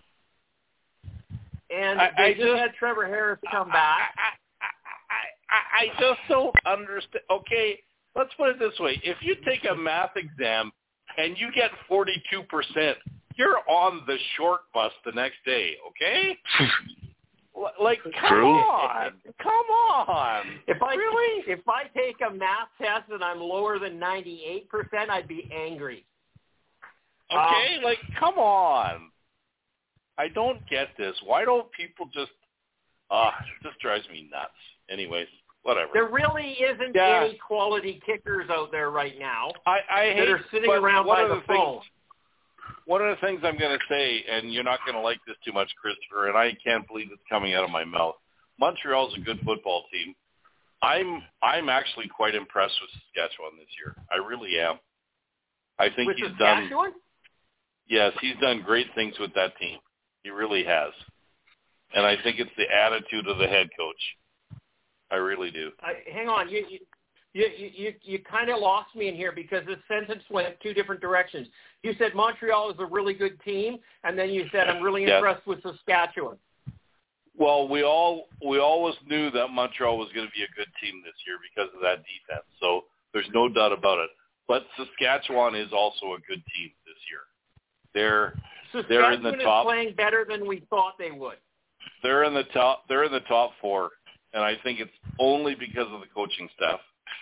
And I- they I just, just- had Trevor Harris come back. I, I, I, I just don't understand. Okay, let's put it this way. If you take a math exam and you get forty-two percent, you're on the short bus the next day, okay? L- Like, come True. on. Come on. If I Really? if I take a math test and I'm lower than ninety-eight percent, I'd be angry. Okay, Um, like, come on. I don't get this. Why don't people just, ah, it just drives me nuts. Anyways, whatever. There really isn't Yeah. any quality kickers out there right now I, I hate that are sitting but around one by of the, the phone. things, One of the things I'm going to say, and you're not going to like this too much, Christopher, and I can't believe it's coming out of my mouth. Montreal's a good football team. I'm I'm actually quite impressed with Saskatchewan this year. I really am. I think With he's done. Saskatchewan? Yes, he's done great things with that team. He really has. And I think it's the attitude of the head coach. I really do. I, hang on, you you you you, you kind of lost me in here because this sentence went two different directions. You said Montreal is a really good team, and then you said I'm really Yes. impressed with Saskatchewan. Well, we all we always knew that Montreal was going to be a good team this year because of that defense. So there's no doubt about it. But Saskatchewan is also a good team this year. They're they're in the Saskatchewan top. is playing better than we thought they would. They're in the top. They're in the top four, and I think it's only because of the coaching staff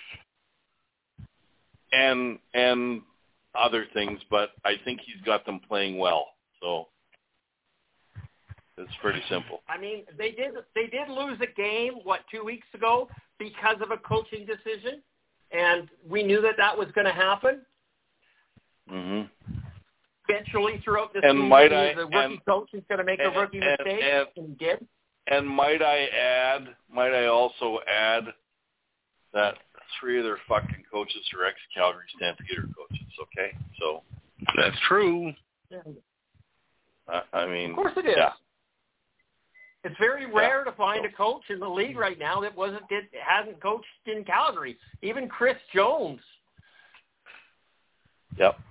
and and other things. But I think he's got them playing well. So it's pretty simple. I mean, they did they did lose a game what two weeks ago because of a coaching decision, and we knew that that was going to happen. hmm Eventually, throughout the And season, might I- the rookie and- coach is going to make and- a rookie and- mistake, and- and he did. And might I add, might I also add that three of their fucking coaches are ex-Calgary Stampeder coaches, okay? So, That's true. I, I mean, Of course it is. yeah. It's very rare to find So- a coach in the league right now that wasn't did, hasn't coached in Calgary. Even Chris Jones. Yep.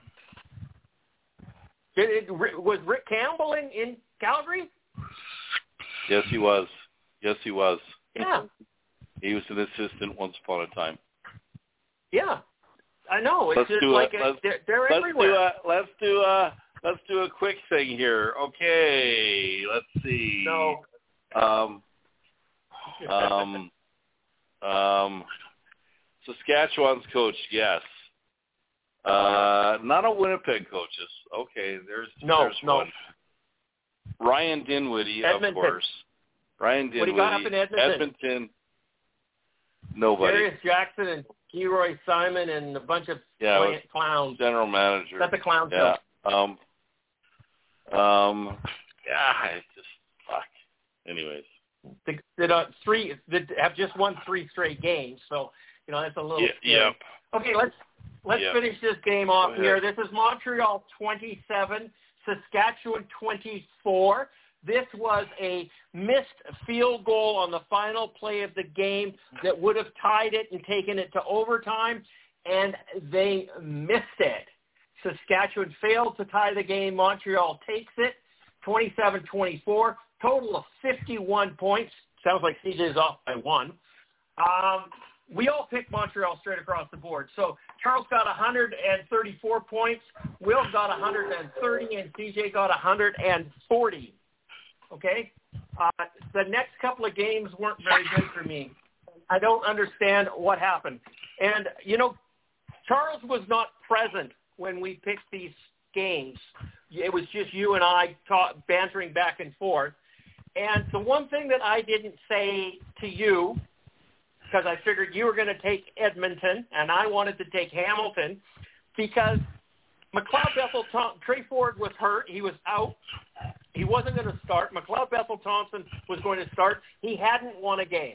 Did it, was Rick Campbell in, in Calgary? Yes, he was. Yes, he was. Yeah. He was an assistant once upon a time. Yeah. I know. It's Let's just do like it. a, Let's, they're, they're let's everywhere. do a let's do a let's do a quick thing here. Okay, let's see. No. Um, um, um, Saskatchewan's coach, yes. Uh, not a Winnipeg coaches. Okay, there's No, there's no. one. Ryan Dinwiddie, Edmonton. of course. Ryan What do Dinwiddie. you got up in Edmonton? Edmonton. Nobody. Darius Jackson and Leroy Simon and a bunch of Yeah, cl- it was clowns. General manager. That's a clown Yeah. show. Um. Um. Yeah. It's just fuck. Anyways. They, they don't, three they have just won three straight games, so you know that's a little. Yeah, scary. yep. Okay, let's let's Yep. finish this game off Go here. ahead. This is Montreal twenty-seven, Saskatchewan twenty-four. This was a missed field goal on the final play of the game that would have tied it and taken it to overtime, and they missed it. Saskatchewan failed to tie the game. Montreal takes it, twenty-seven twenty-four. Total of fifty-one points. Sounds like C J's off by one. Um, we all picked Montreal straight across the board. So Charles got one hundred thirty-four points, Will got one hundred thirty, and C J got one hundred forty. Okay? Uh, the next couple of games weren't very good for me. I don't understand what happened. And, you know, Charles was not present when we picked these games. It was just you and I ta- bantering back and forth. And the one thing that I didn't say to you, because I figured you were going to take Edmonton, and I wanted to take Hamilton, because McLeod Bethel, Trey Ford was hurt. He was out. He wasn't going to start. McLeod Bethel Thompson was going to start. He hadn't won a game.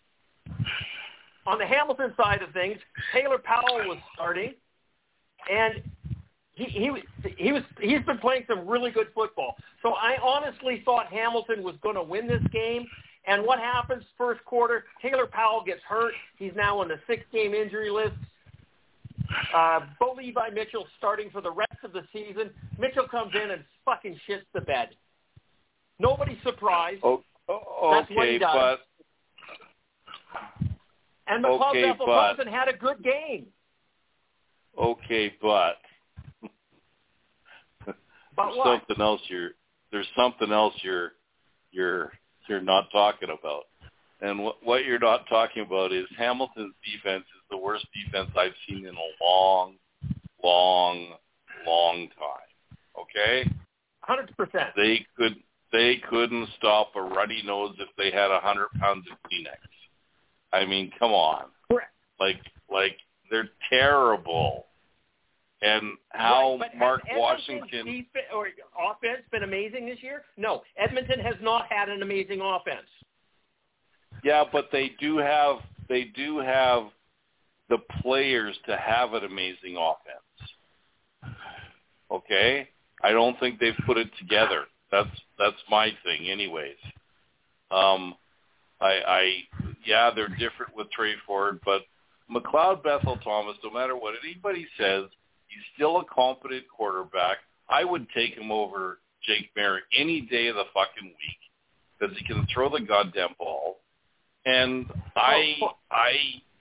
On the Hamilton side of things, Taylor Powell was starting, and he he he was he's been playing some really good football. So I honestly thought Hamilton was going to win this game. And what happens first quarter? Taylor Powell gets hurt. He's now on the six-game injury list. Uh, Bo Levi Mitchell starting for the rest of the season. Mitchell comes in and fucking shits the bed. Nobody's surprised. Oh, That's what he okay, does. but And McLeod okay, Bethel but- Thompson had a good game. okay, but But there's what? something else you're there's something else you're you're you're not talking about. And what, what you're not talking about is Hamilton's defense is the worst defense I've seen in a long, long, long time. Okay? one hundred percent. They could they couldn't stop a runny nose if they had a hundred pounds of Kleenex. I mean, come on. Correct. Like like they're terrible. And how Right, but Mark has Edmonton's Washington defense or offense been amazing this year? No, Edmonton has not had an amazing offense. Yeah, but they do have they do have the players to have an amazing offense. Okay? I don't think they've put it together. That's that's my thing anyways. Um I I yeah, they're different with Trey Ford, but McLeod Bethel Thomas, no matter what anybody says, he's still a competent quarterback. I would take him over Jake Merritt any day of the fucking week because he can throw the goddamn ball. And I, I,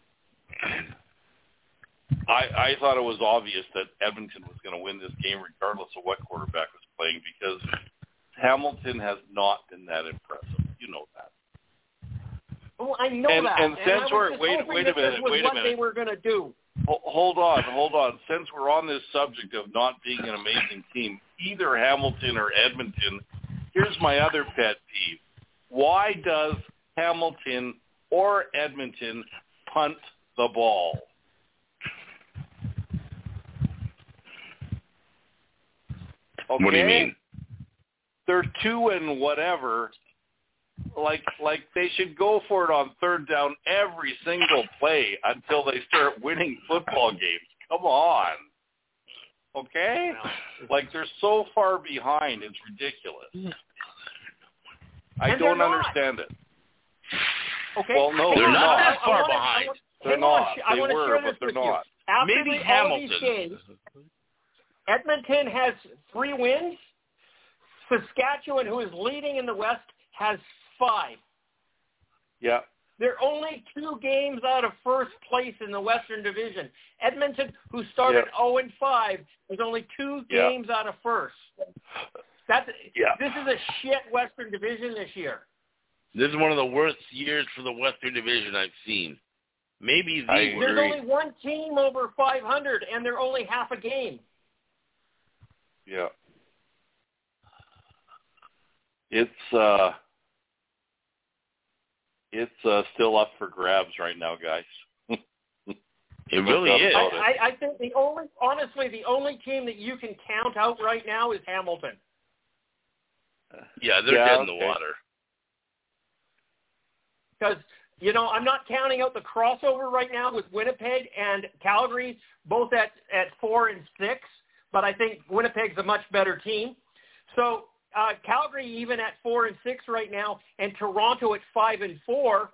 I, I thought it was obvious that Edmonton was going to win this game regardless of what quarterback was playing because Hamilton has not been that impressive. You know that. Well, I know And- that. and since I was we're- just wait- hoping wait a that this minute, was wait a what minute. they were going to do. Ho- Hold on, hold on. Since we're on this subject of not being an amazing team, either Hamilton or Edmonton, here's my other pet peeve. Why does Hamilton or Edmonton punt the ball? Okay? What do you mean? They're two and whatever. Like, like they should go for it on third down every single play until they start winning football games. Come on. Okay? Like, they're so far behind, it's ridiculous. I And they're don't not. understand it. Okay. Well, no, Hang they're on, not I- that I far wanna- I behind. wanna- They're hang on, not. I They want to were, share but this they're with you. not. After Maybe the, all these Hamilton. games, Edmonton has three wins. Saskatchewan, who is leading in the West, has five. Yeah. They're only two games out of first place in the Western Division. Edmonton, who started Yeah. oh and five, is only two Yeah. games out of first. That's Yeah. This is a shit Western Division this year. This is one of the worst years for the Western Division I've seen. Maybe the I worst. There's agree. only one team over five hundred, and they're only half a game. Yeah. It's uh it's uh still up for grabs right now, guys. It really is. I, About it. I, I think the only, honestly, the only team that you can count out right now is Hamilton. Yeah, they're Yeah, dead in the okay. water. Because, you know, I'm not counting out the crossover right now with Winnipeg and Calgary, both at, at four and six, but I think Winnipeg's a much better team. So uh, Calgary even at four and six right now, and Toronto at five and four.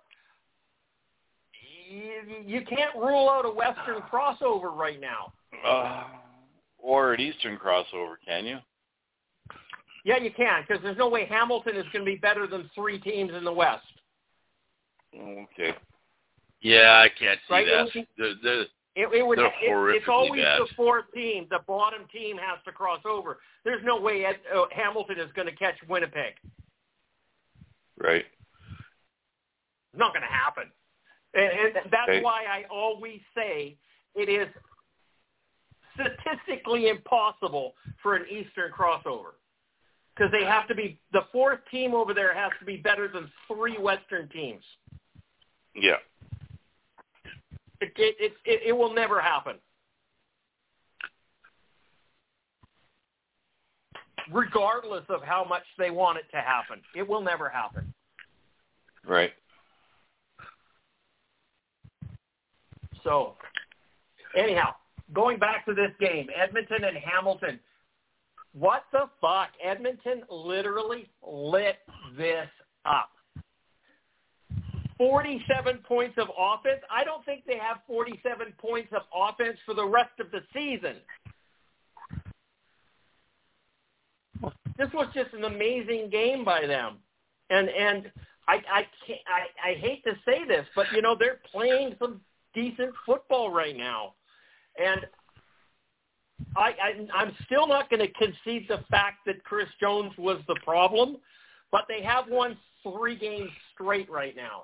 You, you can't rule out a Western crossover right now. Uh, or an Eastern crossover, can you? Yeah, you can, because there's no way Hamilton is going to be better than three teams in the West. Okay. Yeah, I can't see Right, it that. would be- The, the, It, it would, They're it, it's horrifically always bad. the fourth team. The bottom team has to cross over. There's no way Ed, uh, Hamilton is going to catch Winnipeg. Right. It's not going to happen. And, and that's Okay. why I always say it is statistically impossible for an Eastern crossover. because they have to be, the fourth team over there has to be better than three Western teams. Yeah. It, it, it, it, it will never happen. Regardless of how much they want it to happen. It will never happen. Right. So, anyhow, going back to this game, Edmonton and Hamilton. What the fuck? Edmonton literally lit this up. forty-seven points of offense. I don't think they have forty-seven points of offense for the rest of the season. This was just an amazing game by them. And and I I can't I, I hate to say this, but you know, they're playing some decent football right now. And I, I I'm still not going to concede the fact that Chris Jones was the problem, but they have won three games straight right now.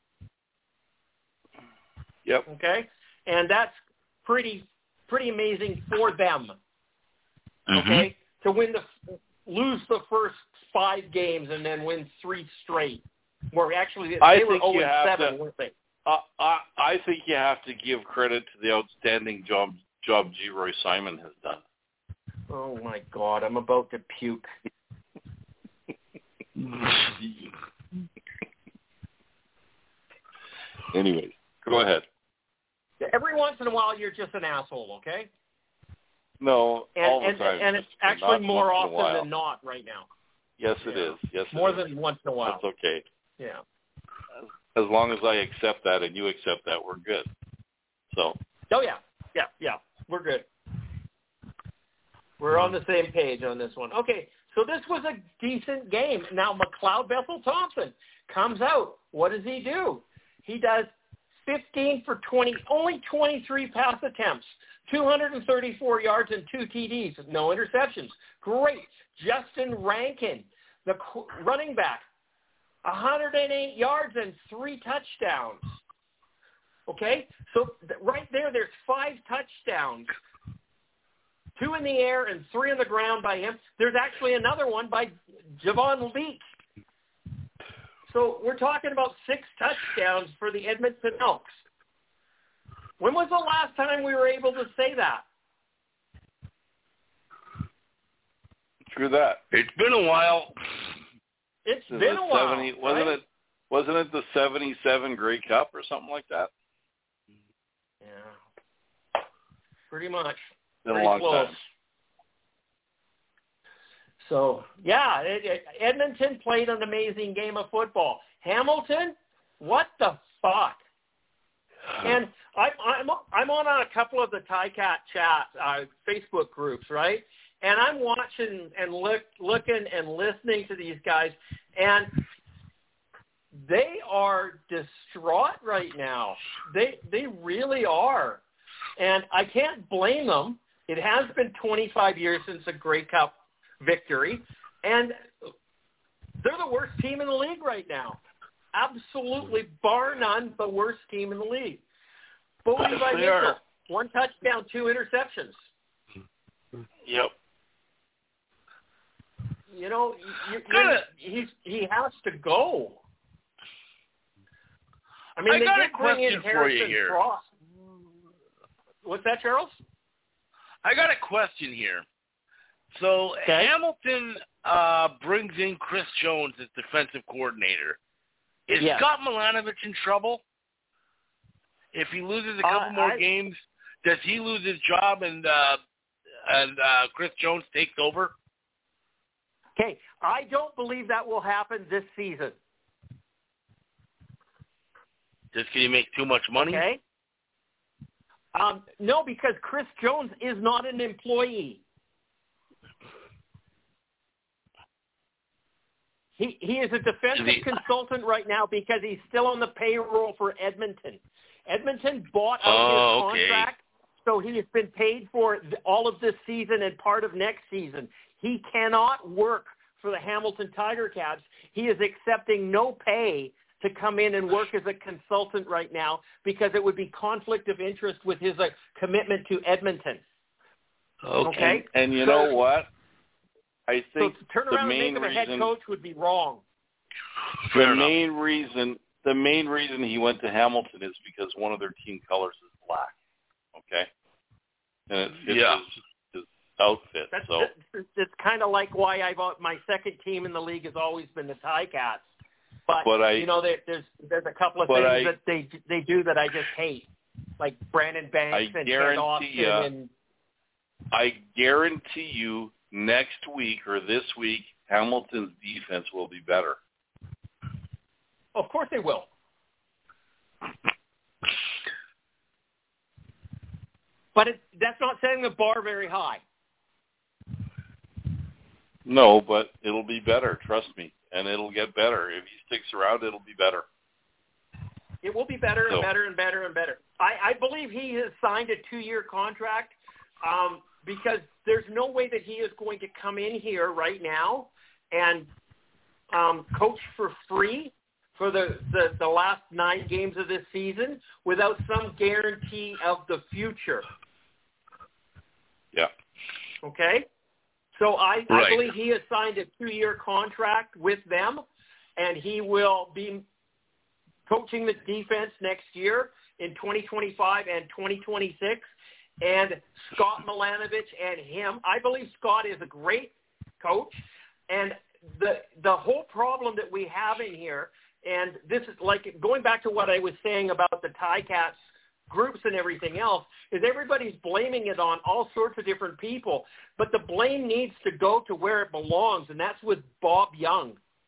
Yep. Okay? And that's pretty pretty amazing for them. Mm-hmm. Okay? To win the lose the first five games and then win three straight. Or actually, they I were think oh you and have seven, to, weren't they? Uh, I, I think you have to give credit to the outstanding job job G. Roy Simon has done. Oh, my God. I'm about to puke. Anyways, go ahead. Every once in a while, you're just an asshole, okay? No, and, all the and, time. And it's Not actually more once in a often while. than not right now. Yes, it Yeah. is. Yes, it more is. than once in a while. That's okay. Yeah. As long as I accept that and you accept that, we're good. So. Oh, yeah. Yeah, yeah. We're good. We're on the same page on this one. Okay, so this was a decent game. Now, McLeod Bethel-Thompson comes out. What does he do? He does fifteen for twenty, only twenty-three pass attempts, two hundred thirty-four yards and two T Ds, no interceptions. Great. Justin Rankin, the running back, one hundred eight yards and three touchdowns. Okay? So right there, there's five touchdowns. Two in the air and three on the ground by him. There's actually another one by Javon Leake. So we're talking about six touchdowns for the Edmonton Elks. When was the last time we were able to say that? True that. It's been a while. It's Is been it a while. seventy, wasn't right? it? Wasn't it the seventy-seven Grey Cup or something like that? Yeah. Pretty much. Been Pretty a long close. time. So, yeah, it, it, Edmonton played an amazing game of football. Hamilton, what the fuck? And I, I'm I'm on a couple of the Ticat chat uh, Facebook groups, right? And I'm watching and look, looking and listening to these guys, and they are distraught right now. They they really are, and I can't blame them. It has been twenty-five years since a Grey Cup victory, and they're the worst team in the league right now. Absolutely, bar none, the worst team in the league. Bodie by They Mitchell, are. one touchdown, two interceptions. Yep. You know, you, you, he's he has to go. I mean, I they got did a bring in question for you Harrison here. Frost. What's that, Charles? I got a question here. So Okay. Hamilton uh, brings in Chris Jones as defensive coordinator. Is Yes. Scott Milanovic in trouble? If he loses a couple Uh, more I- games, does he lose his job and uh, and uh, Chris Jones takes over? Okay, I don't believe that will happen this season. Just can he make too much money? Okay? Um, no, because Chris Jones is not an employee. He he is a defensive Is he- consultant right now because he's still on the payroll for Edmonton. Edmonton bought out Oh, his okay. contract, so he has been paid for th- all of this season and part of next season. He cannot work for the Hamilton Tiger Cats. He is accepting no pay to come in and work as a consultant right now because it would be conflict of interest with his uh, commitment to Edmonton. Okay? And, and you So- know what? I So think to turn the around and main make him a head reason, coach would be wrong. the Fair main reason, the main reason he went to Hamilton is because one of their team colors is black. Okay, and it fits Yeah. his, his outfit. That's so that's, that's kind of like why I've my second team in the league has always been the Ticats. But, But I- you know, there, there's there's a couple of but things I- that they they do that I just hate, like Brandon Banks I and Ted guarantee Austin ya- and I guarantee you, next week or this week, Hamilton's defense will be better. of course they will. But it, that's not setting the bar very high. No, but it'll be better. Trust me, and it'll get better if he sticks around. It'll be better. It will be better and So- better and better and better. I, I believe he has signed a two-year contract um, because there's no way that he is going to come in here right now and um, coach for free for the, the, the last nine games of this season without some guarantee of the future. Yeah. Okay? So I, Right. I believe he has signed a two-year contract with them, and he will be coaching the defense next year in twenty twenty-five and twenty twenty-six. And Scott Milanovich and him, I believe Scott is a great coach. And the the whole problem that we have in here, and this is like going back to what I was saying about the Ticats groups and everything else, is everybody's blaming it on all sorts of different people. But the blame needs to go to where it belongs, and that's with Bob Young.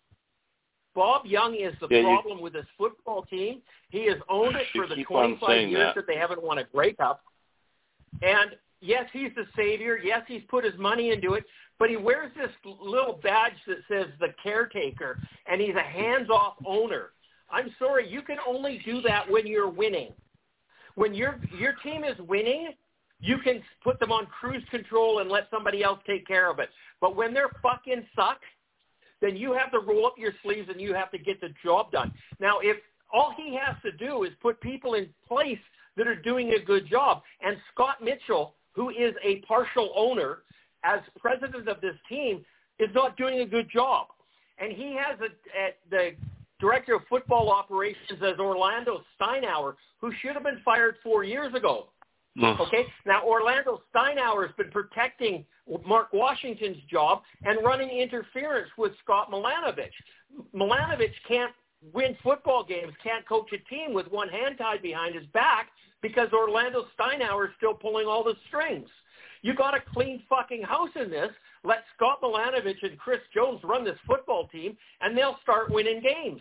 Bob Young is the Yeah, you- problem with this football team. He has owned it You for the keep on twenty-five saying years that. that they haven't won a Grey Cup. And yes, he's the savior. Yes, he's put his money into it. But he wears this little badge that says the caretaker, and he's a hands-off owner. I'm sorry, you can only do that when you're winning. When your your team is winning, you can put them on cruise control and let somebody else take care of it. But when they're fucking suck, then you have to roll up your sleeves and you have to get the job done. Now, if all he has to do is put people in place that are doing a good job, and Scott Mitchell, who is a partial owner, as president of this team, is not doing a good job. And he has a, a, the director of football operations as Orlando Steinauer, who should have been fired four years ago. Okay? Now, Orlando Steinauer has been protecting Mark Washington's job and running interference with Scott Milanovich. Milanovich can't win football games, can't coach a team with one hand tied behind his back because Orlando Steinauer is still pulling all the strings. You got a clean fucking house in this. Let Scott Milanovich and Chris Jones run this football team, and they'll start winning games.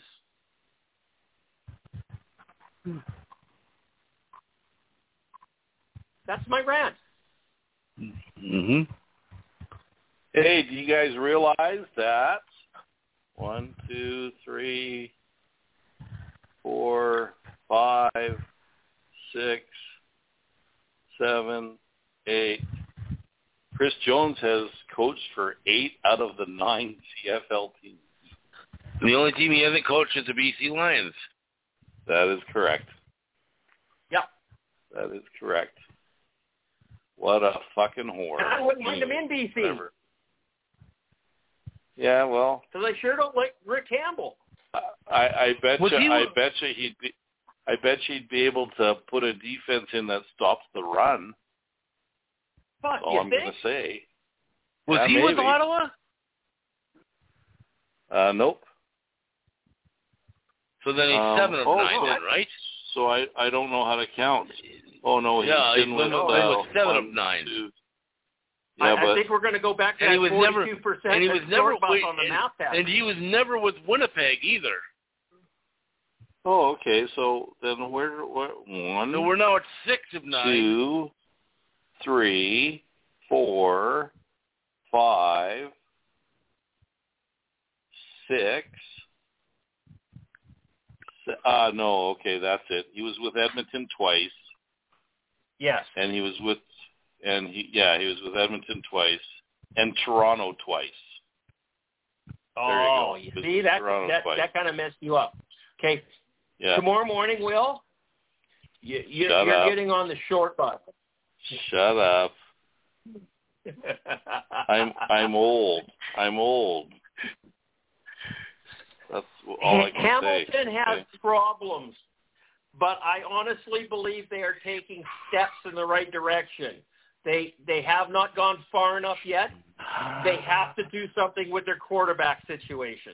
That's my rant. Mm-hmm. Hey, do you guys realize that one, two, three, four, five, six, seven, eight. Chris Jones has coached for eight out of the nine C F L teams. The only team he hasn't coached is the B C Lions. That is correct. Yep. That is correct. What a fucking whore. And I wouldn't mind him in B C. Whatever. Yeah, well, Because I sure don't like Rick Campbell. I, I bet Was you, he- I bet you he'd be, I bet you'd be able to put a defense in that stops the run. Fuck, That's all you I'm think? going to say. Was Yeah, he with maybe. Ottawa? Uh, nope. So then he's Um, seven of oh, nine no, then, I- right? So I, I don't know how to count. Oh no, he's Yeah, he's been been with, with- uh, with seven of one, nine. two. I, Yeah, I but think we're going to go back to And he that was never, forty-two percent and he was that never, short bus wait, on the and, math test. and he was never with Winnipeg either. oh, okay. So then where? where one, So we're now at six of nine. two, three, four, five, six. se- Uh, no, okay, that's it. He was with Edmonton twice, Yes. and he was with, and he, yeah, he was with Edmonton twice, and Toronto twice. There you Oh, go. you This see, is that Toronto that, twice. that kind of messed you up. Okay, Yeah. tomorrow morning, Will, you, you, Shut you're up. getting on the short bus. Shut up. I'm I'm old. I'm old. That's all I can Hamilton say. has Okay. problems, but I honestly believe they are taking steps in the right direction. They they have not gone far enough yet. They have to do something with their quarterback situation.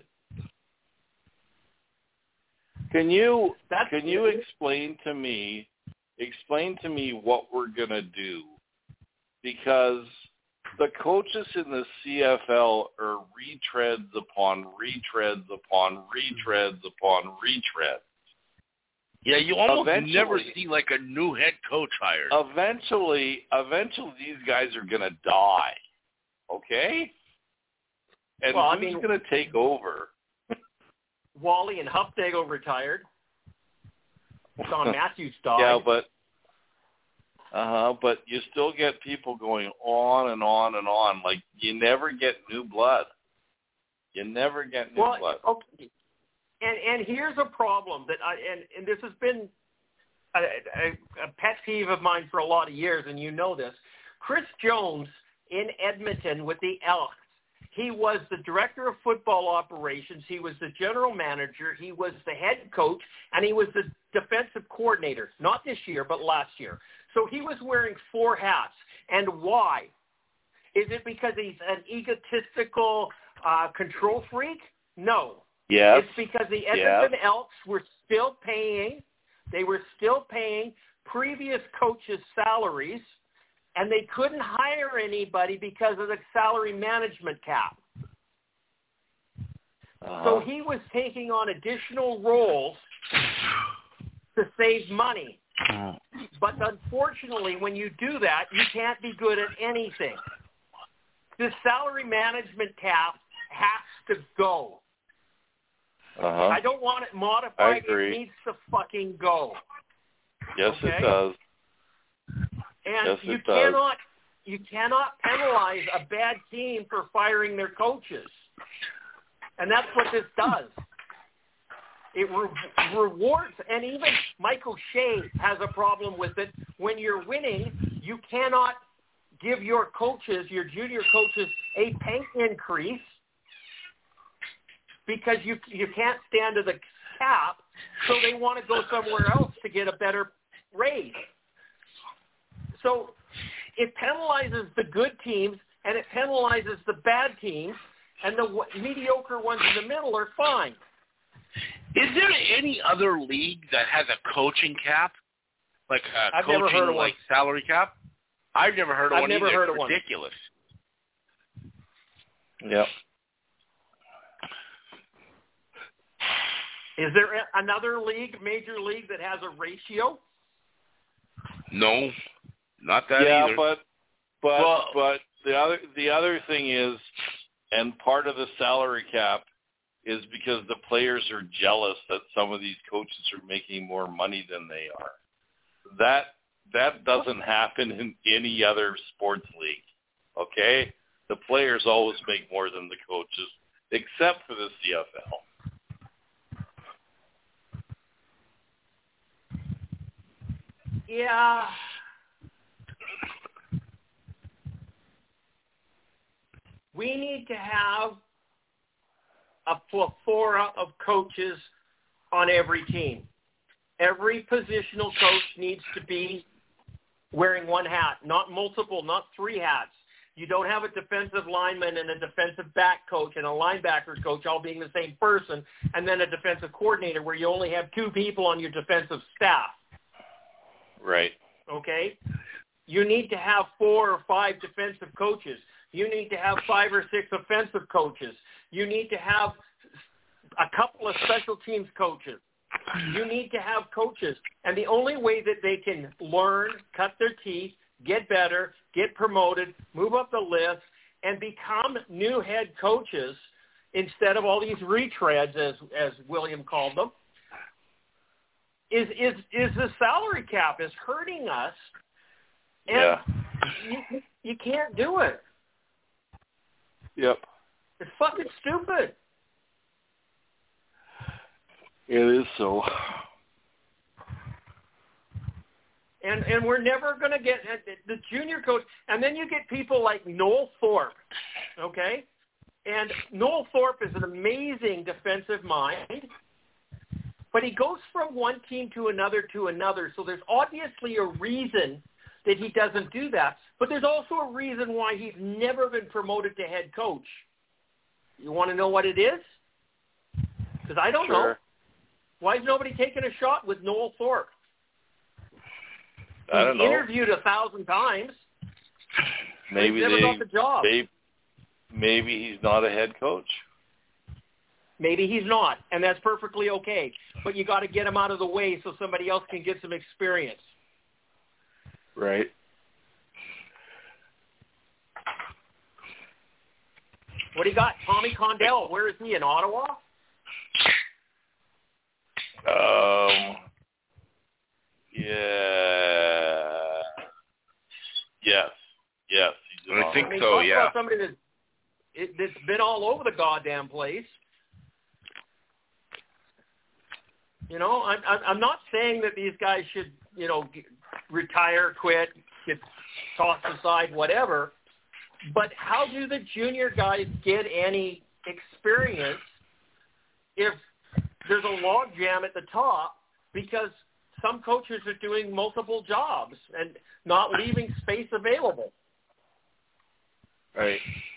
Can you That's can you explain to me explain to me what we're gonna do? Because the coaches in the C F L are retreads upon retreads upon retreads upon retreads. Yeah, you almost Eventually- never see like a new head coach hired. Eventually, eventually these guys are gonna die. Okay? And Well, I who's mean- gonna take over? Wally and Hufnagel retired. Don Matthews died. Yeah, but uh-huh, but you still get people going on and on and on. Like, you never get new blood. You never get new well, blood. okay. And and here's a problem that I and, and this has been a, a, a pet peeve of mine for a lot of years, and you know this. Chris Jones in Edmonton with the Elks. He was the director of football operations. He was the general manager. He was the head coach, and he was the defensive coordinator. Not this year, but last year. So he was wearing four hats. And why? Is it because he's an egotistical uh, control freak? No. Yes. It's because the Edmonton Yes. Elks were still paying, they were still paying previous coaches' salaries, and they couldn't hire anybody because of the salary management cap. Uh-huh. So he was taking on additional roles to save money. But unfortunately, when you do that, you can't be good at anything. The salary management cap has to go. Uh-huh. I don't want it I modified. agree. It needs to fucking go. Yes, Okay. it does. And Yes, you it does. cannot you cannot penalize a bad team for firing their coaches. And that's what this does. It re- rewards, and even Michael Shea has a problem with it. When you're winning, you cannot give your coaches, your junior coaches, a pay increase because you you can't stand to the cap, so they want to go somewhere else to get a better raise. So it penalizes the good teams, and it penalizes the bad teams, and the w- mediocre ones in the middle are fine. Is there any other league that has a coaching cap, like a I've coaching never heard of one. like salary cap? I've never heard of I've one never either. heard It's of one. ridiculous. Yep. Is there a- another league, major league, that has a ratio? No, not that yeah, either. but but Well- but the other the other thing is, and part of the salary cap is because the players are jealous that some of these coaches are making more money than they are. That that doesn't happen in any other sports league. Okay? The players always make more than the coaches, except for the C F L. Yeah. We need to have a plethora of coaches on every team. Every positional coach needs to be wearing one hat, not multiple, not three hats. You don't have a defensive lineman and a defensive back coach and a linebacker coach all being the same person, and then a defensive coordinator where you only have two people on your defensive staff. Right. Okay? You need to have four or five defensive coaches. You need to have five or six offensive coaches. You need to have a couple of special teams coaches. You need to have coaches. And the only way that they can learn, cut their teeth, get better, get promoted, move up the list, and become new head coaches instead of all these retreads, as as William called them, is is is the salary cap is hurting us. And Yeah. you, you can't do it. Yep. It's fucking stupid. It is so. And And and we're never going to get the junior coach. And then you get people like Noel Thorpe, okay? And Noel Thorpe is an amazing defensive mind, but he goes from one team to another to another. So there's obviously a reason that he doesn't do that. But there's also a reason why he's never been promoted to head coach. You want to know what it is? Because I don't sure. know. Why is nobody taking a shot with Noel Thorpe? I don't He's know. interviewed a thousand times. Maybe he's never they, got the job. They, maybe he's not a head coach. Maybe he's not, and that's perfectly okay. But you got to get him out of the way so somebody else can get some experience. Right. What do you got? Tommy Condell, where is he, in Ottawa? Um. Yeah. Yes. Yes. He's I think I mean, so, talk yeah. about somebody that's, it, that's been all over the goddamn place. You know, I'm, I'm not saying that these guys should, you know, get, retire, quit, get tossed aside, whatever. But how do the junior guys get any experience if there's a log jam at the top because some coaches are doing multiple jobs and not leaving space available? Right.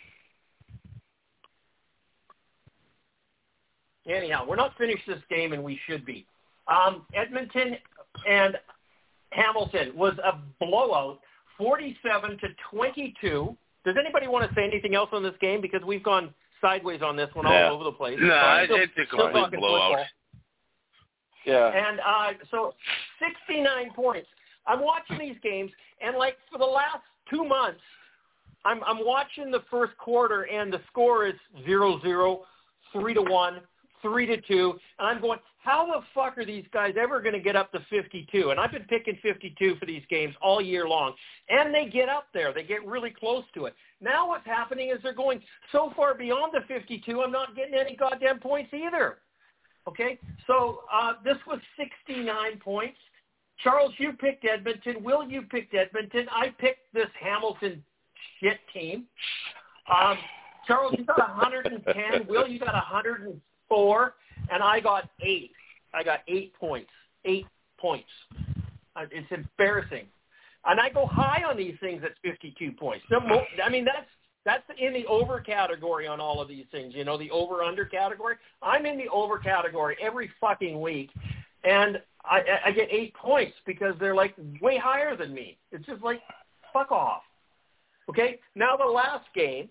Anyhow, we're not finished this game, and we should be. Um, Edmonton and Hamilton was a blowout, forty-seven to twenty-two. Does anybody want to say anything else on this game? Because we've gone sideways on this one Yeah. all over the place. No, I'm still- it's a still complete talking blowout. football. Yeah. And uh, so sixty-nine points. I'm watching these games, and like for the last two months, I'm, I'm watching the first quarter, and the score is zero zero, three to one, three to two, and I'm going, how the fuck are these guys ever going to get up to fifty-two? And I've been picking fifty-two for these games all year long, and they get up there. They get really close to it. Now what's happening is they're going so far beyond the fifty-two, I'm not getting any goddamn points either. Okay, so uh, this was sixty-nine points. Charles, you picked Edmonton. Will, you picked Edmonton. I picked this Hamilton shit team. Um, Charles, you got one hundred ten. Will, you got one hundred four. And I got eight. I got eight points. Eight points. Uh, it's embarrassing. And I go high on these things at fifty-two points. The mo- I mean, that's that's in the over category on all of these things. You know, the over-under category. I'm in the over category every fucking week. And I, I get eight points because they're, like, way higher than me. It's just like, fuck off. Okay? Now the last game,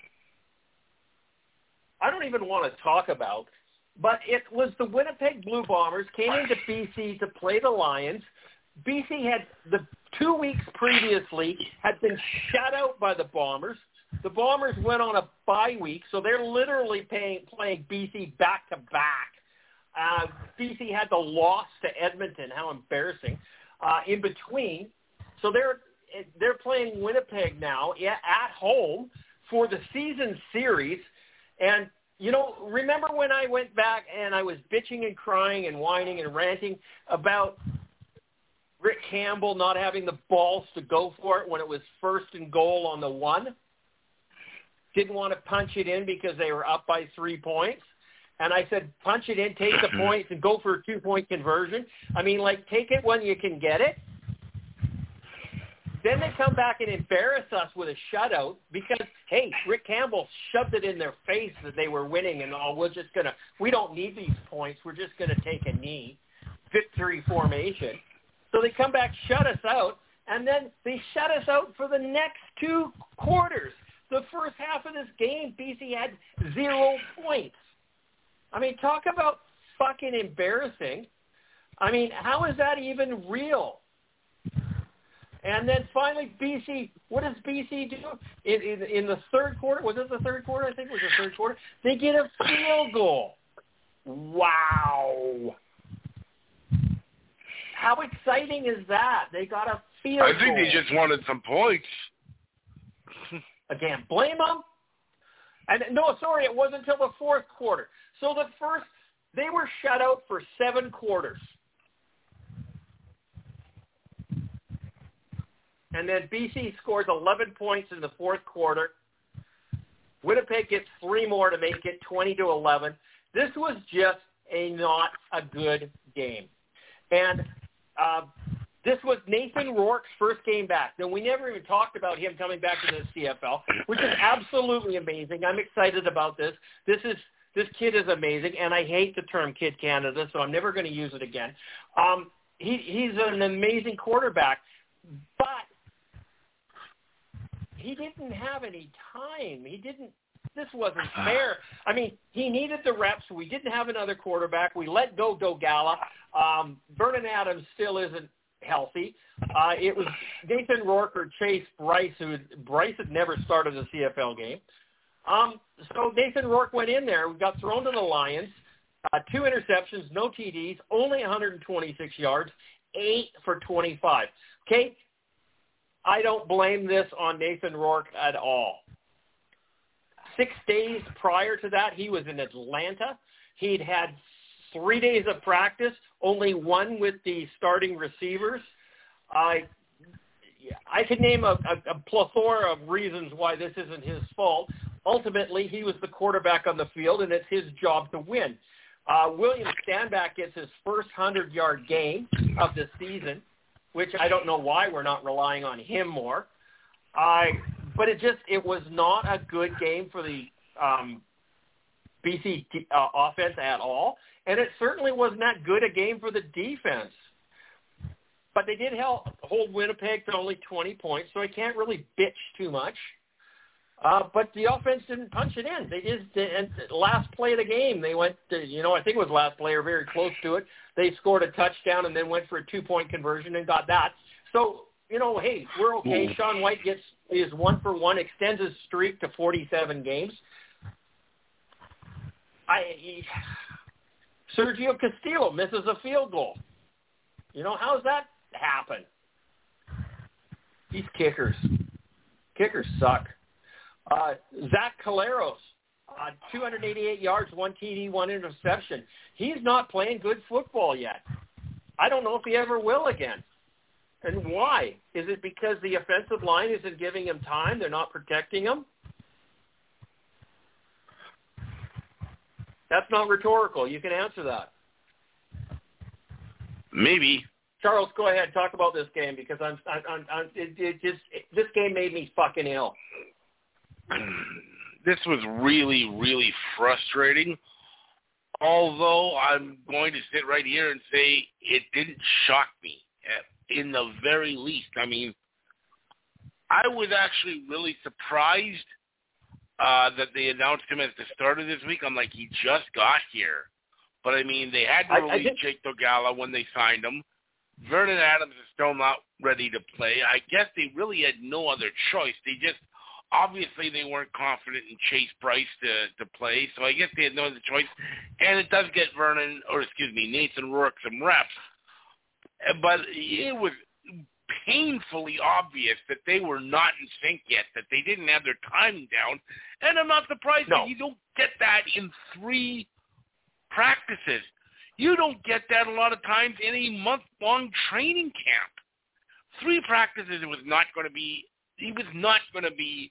I don't even want to talk about, but it was the Winnipeg Blue Bombers came into B C to play the Lions. B C had, the two weeks previously, had been shut out by the Bombers. The Bombers went on a bye week, so they're literally paying, playing B C back-to-back. Uh, B C had the loss to Edmonton. How embarrassing. Uh, in between. So they're they're playing Winnipeg now at home for the season series. And, you know, remember when I went back and I was bitching and crying and whining and ranting about Rick Campbell not having the balls to go for it when it was first and goal on the one? Didn't want to punch it in because they were up by three points. And I said, punch it in, take the points, and go for a two-point conversion. I mean, like, take it when you can get it. Then they come back and embarrass us with a shutout because, hey, Rick Campbell shoved it in their face that they were winning, and, oh, we're just going to, we don't need these points. We're just going to take a knee. Victory formation. So they come back, shut us out, and then they shut us out for the next two quarters. The first half of this game, B C had zero points. I mean, talk about fucking embarrassing. I mean, how is that even real? And then finally, B C, what does B C do? In, in, in the third quarter, was it the third quarter? I think it was the third quarter. They get a field goal. Wow. How exciting is that? They got a field goal. I think they just wanted some points. I can't blame them. And no, sorry, it wasn't until the fourth quarter. So the first, they were shut out for seven quarters. and then B C scores eleven points in the fourth quarter. Winnipeg gets three more to make it twenty to eleven. This was just a not a good game. And uh, this was Nathan Rourke's first game back. Now, we never even talked about him coming back to the C F L, which is absolutely amazing. I'm excited about this. This is this kid is amazing, and I hate the term Kid Canada, so I'm never going to use it again. Um, he, he's an amazing quarterback, but he didn't have any time. He didn't. This wasn't fair. I mean, he needed the reps. We didn't have another quarterback. We let go Dogala. Um, Vernon Adams still isn't healthy. Uh, it was Nathan Rourke or Chase Bryce, who Bryce had never started a C F L game. Um, so Nathan Rourke went in there. We got thrown to the Lions. Uh, two interceptions, no T Ds, only one hundred twenty-six yards, eight for twenty-five. Okay? I don't blame this on Nathan Rourke at all. Six days prior to that, he was in Atlanta. He'd had three days of practice, only one with the starting receivers. I I could name a, a, a plethora of reasons why this isn't his fault. Ultimately, he was the quarterback on the field, and it's his job to win. Uh, William Stanback gets his first hundred-yard game of the season, which I don't know why we're not relying on him more. I. But it just, it was not a good game for the um, B C uh, offense at all. And it certainly wasn't that good a game for the defense. But they did help hold Winnipeg to only twenty points, so I can't really bitch too much. Uh, but the offense didn't punch it in. They just, and last play of the game, they went, to, you know, I think it was last play or very close to it. They scored a touchdown and then went for a two-point conversion and got that. So, you know, hey, we're okay. Ooh. Sean White gets is one for one, extends his streak to forty-seven games. I he, Sergio Castillo misses a field goal. You know, how's that happen? These kickers. Kickers suck. Uh, Zach Caleros, uh, two hundred eighty-eight yards, one T D, one interception. He's not playing good football yet. I don't know if he ever will again. And why? Is it because the offensive line isn't giving him time? They're not protecting him? That's not rhetorical. You can answer that. Maybe. Charles, go ahead. Talk about this game because I'm, I'm, I'm, I'm it, it just it, this game made me fucking ill. This was really, really frustrating. Although I'm going to sit right here and say it didn't shock me. In the very least. I mean, I was actually really surprised uh, that they announced him as the starter this week. I'm like, he just got here. But, I mean, they had to I, release I think... Jake Dogala when they signed him. Vernon Adams is still not ready to play. I guess they really had no other choice. They just, obviously they weren't confident in Chase Bryce to, to play, so I guess they had no other choice. And it does get Vernon, or excuse me, Nathan Rourke some reps. But it was painfully obvious that they were not in sync yet, that they didn't have their timing down. And I'm not surprised no. that you don't get that in three practices. You don't get that a lot of times in a month-long training camp. Three practices, it was not going to be, he was not going to be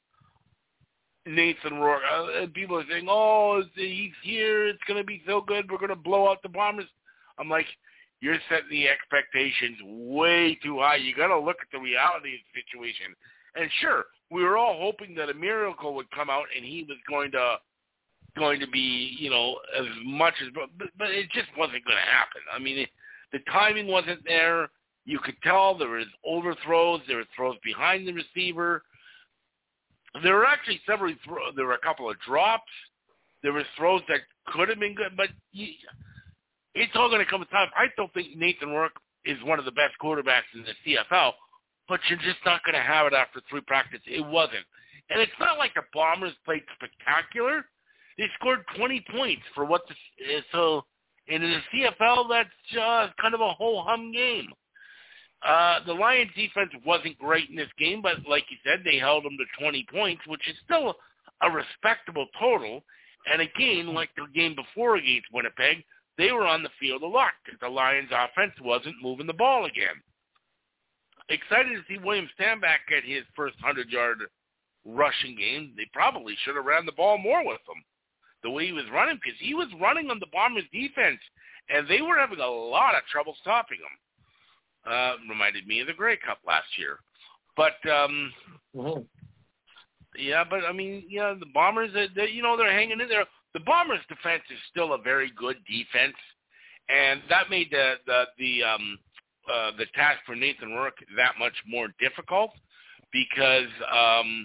Nathan Rourke. Uh, people are saying, oh, he's here, it's going to be so good, we're going to blow out the Bombers. I'm like, you're setting the expectations way too high. You got to look at the reality of the situation. And sure, we were all hoping that a miracle would come out and he was going to going to be, you know, as much as, but, but it just wasn't going to happen. I mean, it, the timing wasn't there. You could tell there was overthrows. There were throws behind the receiver. There were actually several. Throw, there were a couple of drops. There were throws that could have been good, but you, it's all going to come with time. I don't think Nathan Rourke is one of the best quarterbacks in the C F L, but you're just not going to have it after three practices. It wasn't. And it's not like the Bombers played spectacular. They scored twenty points for what the so in the C F L, that's just kind of a ho-hum game. Uh, the Lions defense wasn't great in this game, but like you said, they held them to twenty points, which is still a respectable total. And again, like the game before against Winnipeg, they were on the field a lot because the Lions offense wasn't moving the ball again. excited to see William Stanback get his first hundred-yard rushing game. They probably should have ran the ball more with him, the way he was running, because he was running on the Bombers' defense, and they were having a lot of trouble stopping him. Uh, reminded me of the Grey Cup last year. But, um, mm-hmm. yeah, but, I mean, yeah, the Bombers, they, you know, they're hanging in there. The Bombers' defense is still a very good defense, and that made the, the, the, um, uh, the task for Nathan Rourke that much more difficult because, um,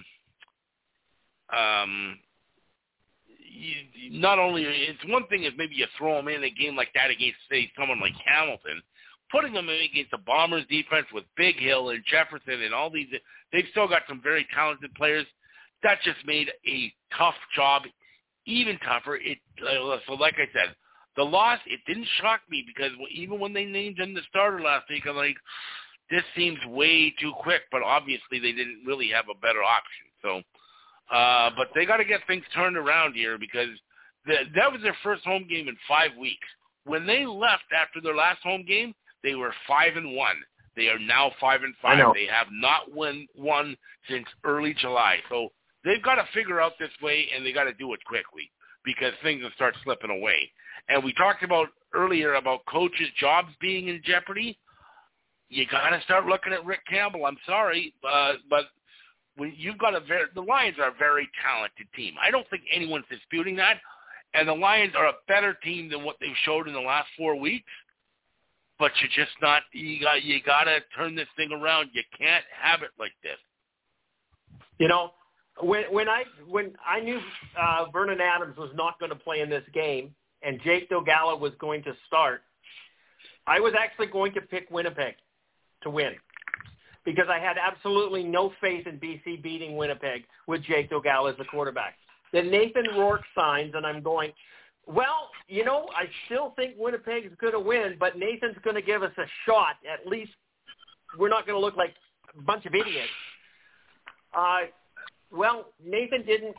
um, You, not only it's one thing if maybe you throw them in a game like that against, say, someone like Hamilton, putting them in against the Bombers defense with Big Hill and Jefferson and all these, they've still got some very talented players. That just made a tough job even tougher. It so like I said, the loss, it didn't shock me because even when they named him the starter last week, I'm like, this seems way too quick. But obviously they didn't really have a better option. So. Uh, but they got to get things turned around here because the, that was their first home game in five weeks. When they left after their last home game, they were five and one. They are now five and five. They have not won won since early July. So they've got to figure out this way, and they got to do it quickly because things will start slipping away. And we talked about earlier about coaches' jobs being in jeopardy. You got to start looking at Rick Campbell. I'm sorry, uh, but. When you've got a very, the Lions are a very talented team. I don't think anyone's disputing that. And the Lions are a better team than what they've showed in the last four weeks. But you just not, you got, you got to turn this thing around. You can't have it like this. You know, when when I when I knew uh, Vernon Adams was not going to play in this game and Jake Dogala was going to start, I was actually going to pick Winnipeg to win. Because I had absolutely no faith in B C beating Winnipeg with Jake Dogala as the quarterback. Then Nathan Rourke signs, and I'm going, well, you know, I still think Winnipeg's going to win, but Nathan's going to give us a shot. At least we're not going to look like a bunch of idiots. Uh, well, Nathan didn't.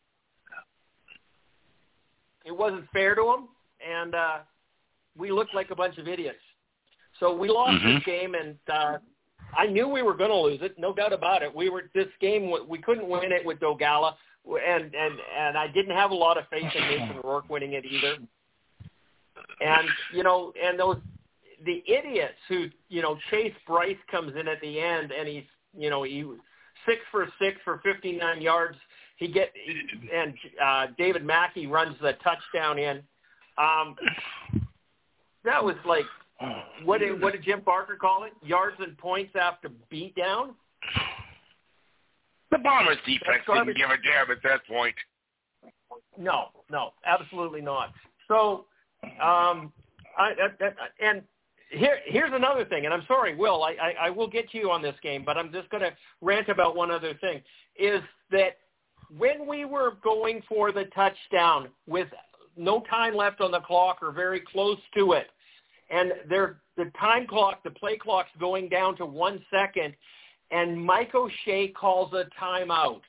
It wasn't fair to him, and uh, we looked like a bunch of idiots. So we lost mm-hmm. this game, and uh, I knew we were going to lose it, no doubt about it. We were this game. We couldn't win it with Dogala, and and and I didn't have a lot of faith in Nathan Rourke winning it either. And you know, and those the idiots who you know Chase Bryce comes in at the end, and he's you know he six for six for fifty-nine yards. He get and uh, David Mackey runs the touchdown in. Um, that was like. What did, what did Jim Barker call it? Yards and points after beat down? The Bombers' defense didn't give a damn at that point. No, no, absolutely not. So, um, I, I, I, and here, here's another thing, and I'm sorry, Will, I, I, I will get to you on this game, but I'm just going to rant about one other thing, is that when we were going for the touchdown with no time left on the clock or very close to it, and they're, the time clock, the play clock's going down to one second, and Mike O'Shea calls a timeout.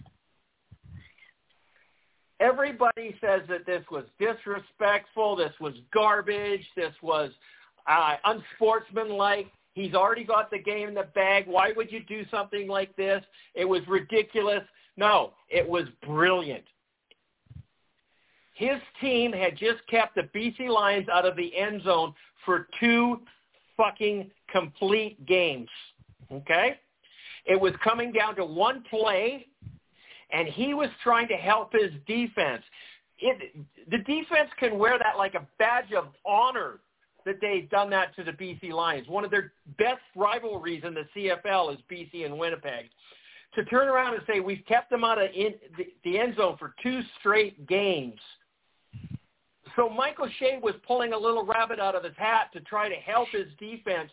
Everybody says that this was disrespectful, this was garbage, this was uh, unsportsmanlike. He's already got the game in the bag. Why would you do something like this? It was ridiculous. No, it was brilliant. His team had just kept the B C Lions out of the end zone for two fucking complete games, okay? It was coming down to one play, and he was trying to help his defense. It, the defense can wear that like a badge of honor that they've done that to the B C Lions. One of their best rivalries in the C F L is B C and Winnipeg. To turn around and say, we've kept them out of in, the, the end zone for two straight games. So Mike O'Shea was pulling a little rabbit out of his hat to try to help his defense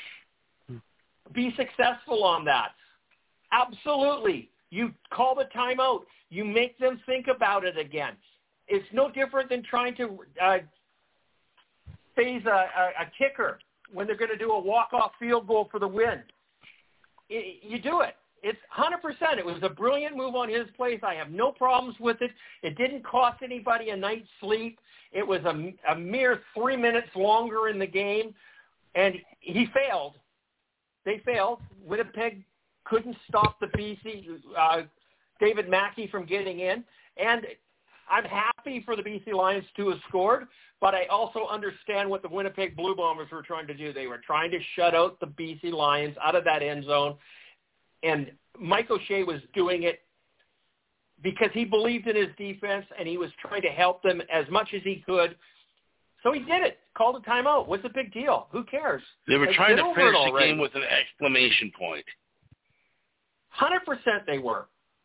be successful on that. Absolutely. You call the timeout. You make them think about it again. It's no different than trying to uh, phase a, a, a kicker when they're going to do a walk-off field goal for the win. It, you do it. It's one hundred percent. It was a brilliant move on his place. I have no problems with it. It didn't cost anybody a night's sleep. It was a, a mere three minutes longer in the game, and he failed. They failed. Winnipeg couldn't stop the B C, uh, David Mackey from getting in. And I'm happy for the B C Lions to have scored, but I also understand what the Winnipeg Blue Bombers were trying to do. They were trying to shut out the B C Lions out of that end zone. And Mike O'Shea was doing it because he believed in his defense and he was trying to help them as much as he could. So he did it. Called a timeout. What's the big deal? Who cares? They were Like, trying get to over finish it the already. game with an exclamation point. one hundred percent they were.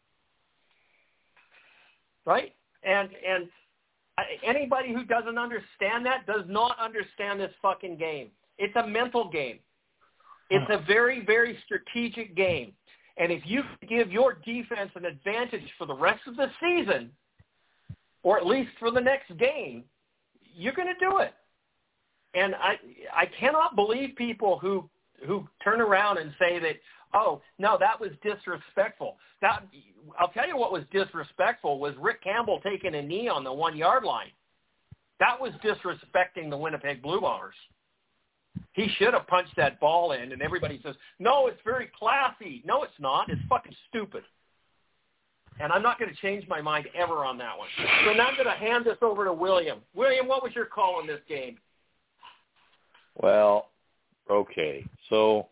Right? And and anybody who doesn't understand that does not understand this fucking game. It's a mental game. It's a very, very strategic game. And if you give your defense an advantage for the rest of the season, or at least for the next game, you're going to do it. And I I cannot believe people who who turn around and say that, oh, no, that was disrespectful. That I'll tell you what was disrespectful was Rick Campbell taking a knee on the one-yard line. That was disrespecting the Winnipeg Blue Bombers. He should have punched that ball in, and everybody says, no, it's very classy. No, it's not. It's fucking stupid. And I'm not going to change my mind ever on that one. So now I'm going to hand this over to William. William, what was your call in this game? Well, okay. So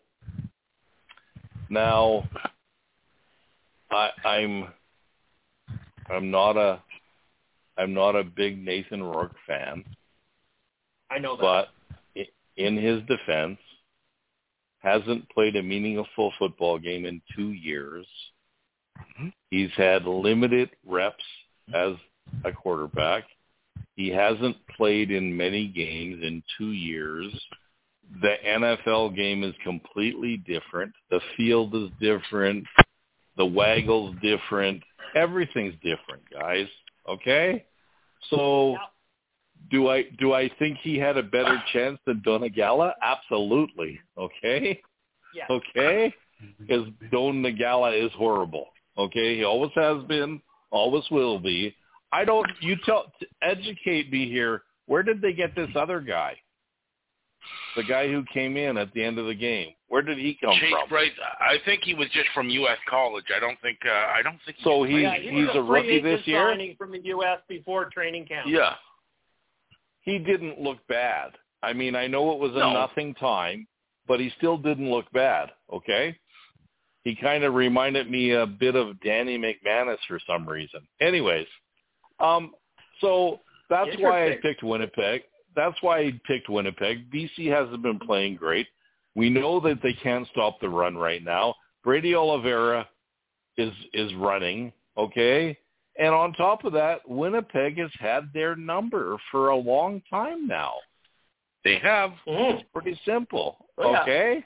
now I, I'm I'm not a I'm not a big Nathan Rourke fan. I know that. But in his defense, hasn't played a meaningful football game in two years. He's had limited reps as a quarterback. He hasn't played in many games in two years. The N F L game is completely different. The field is different. The waggle's different. Everything's different, guys. Okay? So do I do I think he had a better chance than Donagala? Absolutely. Okay? Yeah. Okay? Because Donagala is horrible. Okay? He always has been, always will be. I don't, you tell, educate me here. Where did they get this other guy? The guy who came in at the end of the game. Where did he come Chase from? Bryce, I think he was just from U S College. I don't think, uh, I don't think he So he's, Yeah, he he's was a a free rookie this agent year? signing from the U S before training camp. Yeah. He didn't look bad. I mean, I know it was a No. nothing time, but he still didn't look bad, okay? He kind of reminded me a bit of Danny McManus for some reason. Anyways, um, so that's why I Interesting. picked Winnipeg. That's why I picked Winnipeg. B C hasn't been playing great. We know that they can't stop the run right now. Brady Oliveira is is running, okay? And on top of that, Winnipeg has had their number for a long time now. They have. Mm. It's pretty simple, Oh, yeah. okay?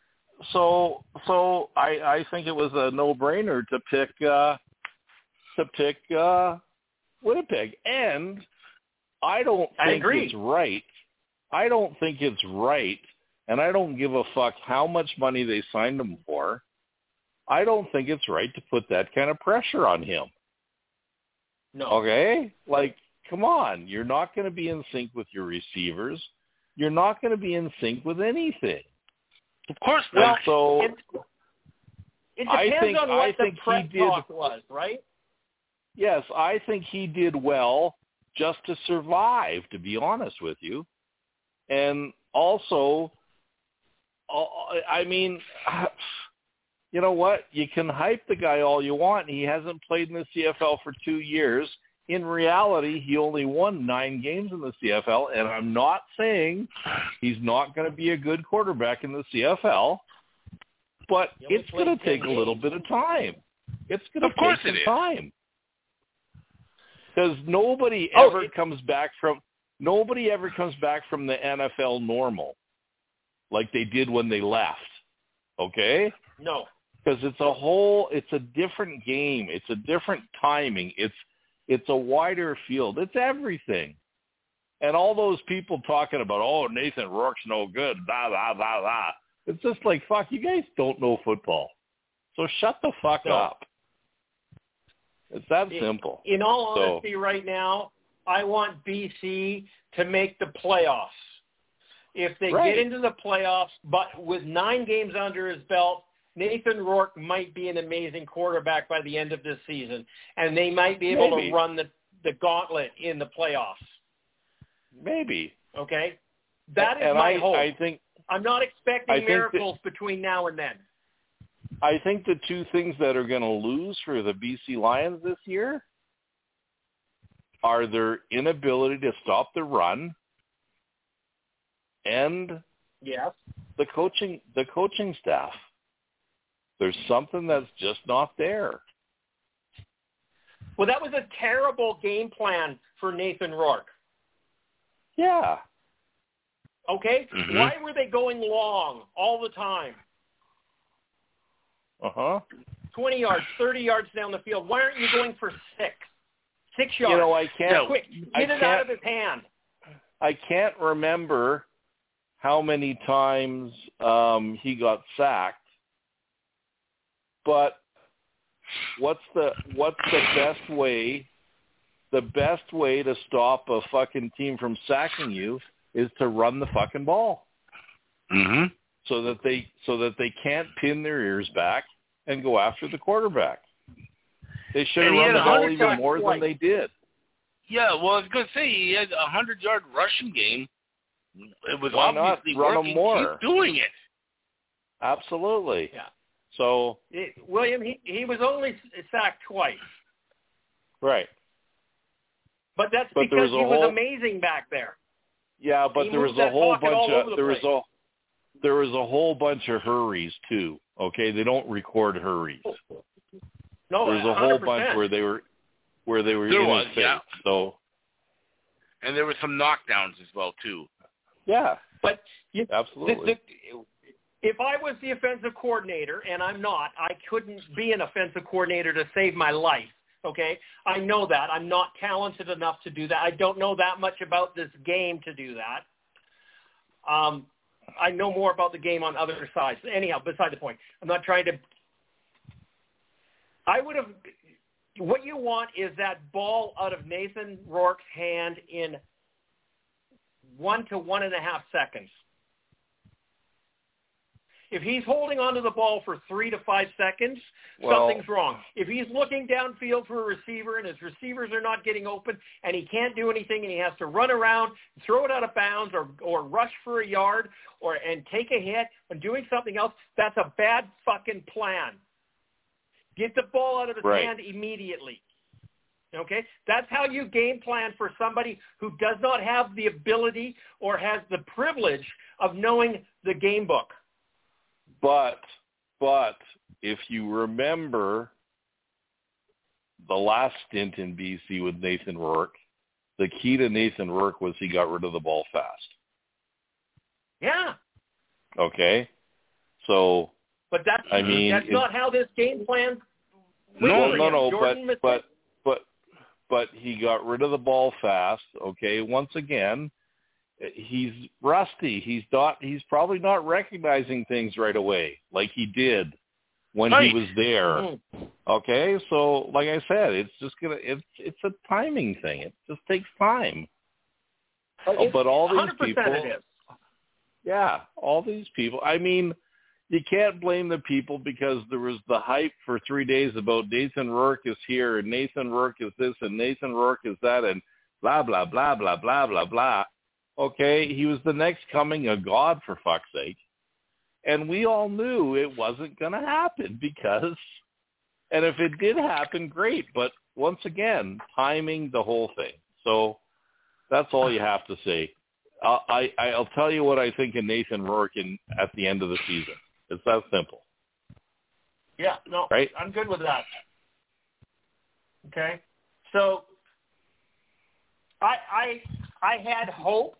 So so I, I think it was a no-brainer to pick uh, to pick uh, Winnipeg. And I don't I think agree. it's right. I don't think it's right, and I don't give a fuck how much money they signed him for. I don't think it's right to put that kind of pressure on him. No. Okay? Like, come on. You're not going to be in sync with your receivers. You're not going to be in sync with anything. Of course And not. so It, it I depends think- on I what think the he prep did- talk was, right? yes, I think he did well just to survive, to be honest with you. And also, uh, I mean, you know what? You can hype the guy all you want. He hasn't played in the C F L for two years. In reality, he only won nine games in the C F L, and I'm not saying he's not going to be a good quarterback in the C F L, but He only it's going to played take a ten little games. bit of time. It's going to Of course take it some is. time. Because nobody Oh, ever it- comes back from nobody ever comes back from the N F L normal like they did when they left. Okay? No. Because it's a whole it's a different game. It's a different timing. It's it's a wider field. It's everything. And all those people talking about, oh, Nathan Rourke's no good, blah, blah, blah, blah. It's just like, fuck, you guys don't know football. So shut the fuck No. up. It's that In- simple. In all So- honesty, right now, I want B C to make the playoffs. if they Right. get into the playoffs, but with nine games under his belt, Nathan Rourke might be an amazing quarterback by the end of this season, and they might be able Maybe. to run the, the gauntlet in the playoffs. Maybe. Okay? That is and my I, hope. I think I'm not expecting I think miracles between now and then. I think the two things that are going to lose for the B C Lions this year are their inability to stop the run and Yes. the coaching the coaching staff. There's something that's just not there. Well, that was a terrible game plan for Nathan Rourke. Yeah. Okay? Mhm. Why were they going long all the time? Uh-huh. twenty yards, thirty yards down the field. Why aren't you going for six? Six yards. You know, I can't Quick, I get it can't out of his hand. I can't remember how many times um, he got sacked, but what's the what's the best way? The best way to stop a fucking team from sacking you is to run the fucking ball, Mhm. so that they so that they can't pin their ears back and go after the quarterback. They should have And he run had the a ball hundred even sacks more twice. than they did. Yeah, well, I was going to say, he had a hundred-yard rushing game. It was Why not obviously run 'em working. more? Keep doing it. Absolutely. Yeah. So It, William, he, he was only sacked twice. right. But that's But there because was a he was whole- amazing back there. Yeah, but He there was moved a that whole pocket bunch all over of the there was place. a there was a whole bunch of hurries too. Okay, they don't record hurries. No, There was a one whole hundred percent. bunch where they were where they were There in was, his face. yeah. So And there were some knockdowns as well, too. yeah, But you, absolutely. The, the, if I was the offensive coordinator, and I'm not, I couldn't be an offensive coordinator to save my life, okay? I know that. I'm not talented enough to do that. I don't know that much about this game to do that. Um, I know more about the game on other sides. Anyhow, beside the point. I'm not trying to – I would have – what you want is that ball out of Nathan Rourke's hand in one to one and a half seconds. If he's holding onto the ball for three to five seconds, Well- something's wrong. If he's looking downfield for a receiver and his receivers are not getting open and he can't do anything and he has to run around, throw it out of bounds or, or rush for a yard or and take a hit and doing something else, that's a bad fucking plan. Get the ball out of his Right. hand immediately. Okay? That's how you game plan for somebody who does not have the ability or has the privilege of knowing the game book. But but if you remember the last stint in B C with Nathan Rourke, the key to Nathan Rourke was he got rid of the ball fast. Yeah. Okay? So But that's I mean, that's it- not how this game plan No, went for no, him. no, Jordan but, but but but he got rid of the ball fast. Okay, once again, he's rusty. He's not. He's probably not recognizing things right away like he did when Right. he was there. Mhm. Okay, so like I said, it's just gonna. It's it's a timing thing. It just takes time. It's- But all these one hundred percent people, it is. yeah, all these people. I mean, you can't blame the people because there was the hype for three days about Nathan Rourke is here and Nathan Rourke is this and Nathan Rourke is that and blah, blah, blah, blah, blah, blah, blah. Okay, he was the next coming of God, for fuck's sake. And we all knew it wasn't going to happen because, and if it did happen, great. But once again, timing the whole thing. So that's all you have to say. I'll, I, I'll tell you what I think of Nathan Rourke in, at the end of the season. It's that simple. Yeah, no, Right? I'm good with that. Okay, so I I I had hope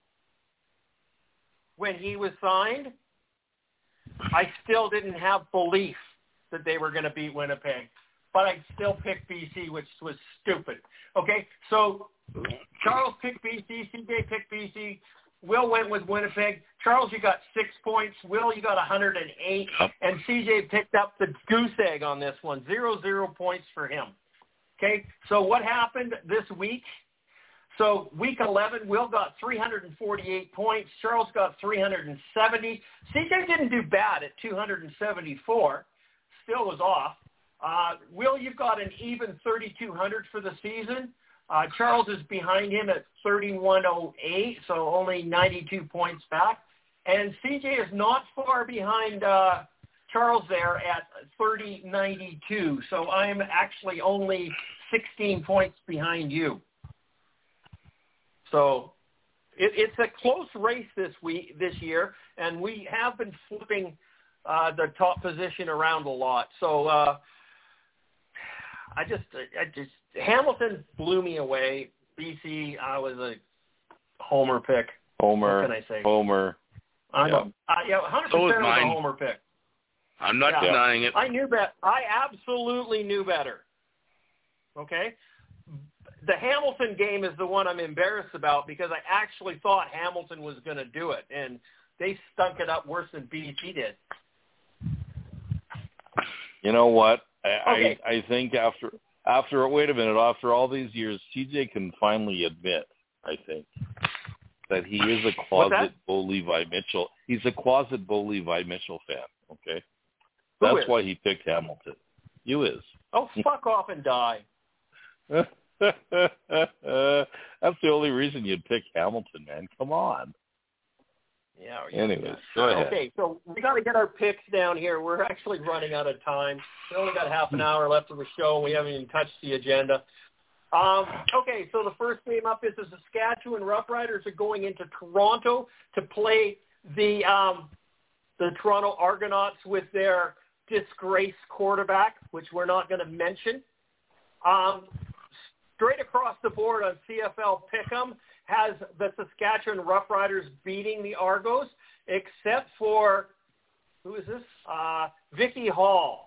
when he was signed. I still didn't have belief that they were going to beat Winnipeg, but I still picked B C, which was stupid. Okay, so Charles picked B C, C J picked B C, Will went with Winnipeg. Charles, you got six points. Will, you got one hundred eight. And C J picked up the goose egg on this one. Zero, zero points for him. Okay, so what happened this week? So week eleven, Will got three hundred forty-eight points. Charles got three hundred seventy. C J didn't do bad at two hundred seventy-four. Still was off. Uh, Will, you've got an even thirty-two hundred for the season. Uh, Charles is behind him at thirty-one oh eight, so only ninety-two points back. And C J is not far behind uh, Charles there at thirty ninety-two, so I'm actually only sixteen points behind you. So it, it's a close race this week, this year, and we have been flipping uh, the top position around a lot. So uh, I just, I just Hamilton blew me away. B C, I was a homer pick. Homer. What can I say? Homer. I'm yeah. a, uh, yeah, one hundred percent So was was mine. a homer pick. I'm not Yeah. denying it. I knew that. I absolutely knew better. Okay? The Hamilton game is the one I'm embarrassed about because I actually thought Hamilton was going to do it, and they stunk it up worse than B C did. You know what? I, Okay. I I think after after wait a minute after all these years, C J can finally admit, I think, that he is a closet Bo Levi Mitchell. He's a closet Bo Levi Mitchell fan. Okay, Who that's is? why he picked Hamilton. You is. Oh, fuck off and die. That's the only reason you'd pick Hamilton, man. Come on. Yeah. Anyways, go ahead. Okay, so we got to get our picks down here. We're actually running out of time. We only got half an hour left of the show, and we haven't even touched the agenda. Um, okay, so the first game up is the Saskatchewan Roughriders are going into Toronto to play the um, the Toronto Argonauts with their disgraced quarterback, which we're not going to mention. Um, straight across the board on C F L Pick'em has the Saskatchewan Roughriders beating the Argos, except for, who is this? Uh, Vicky Hall.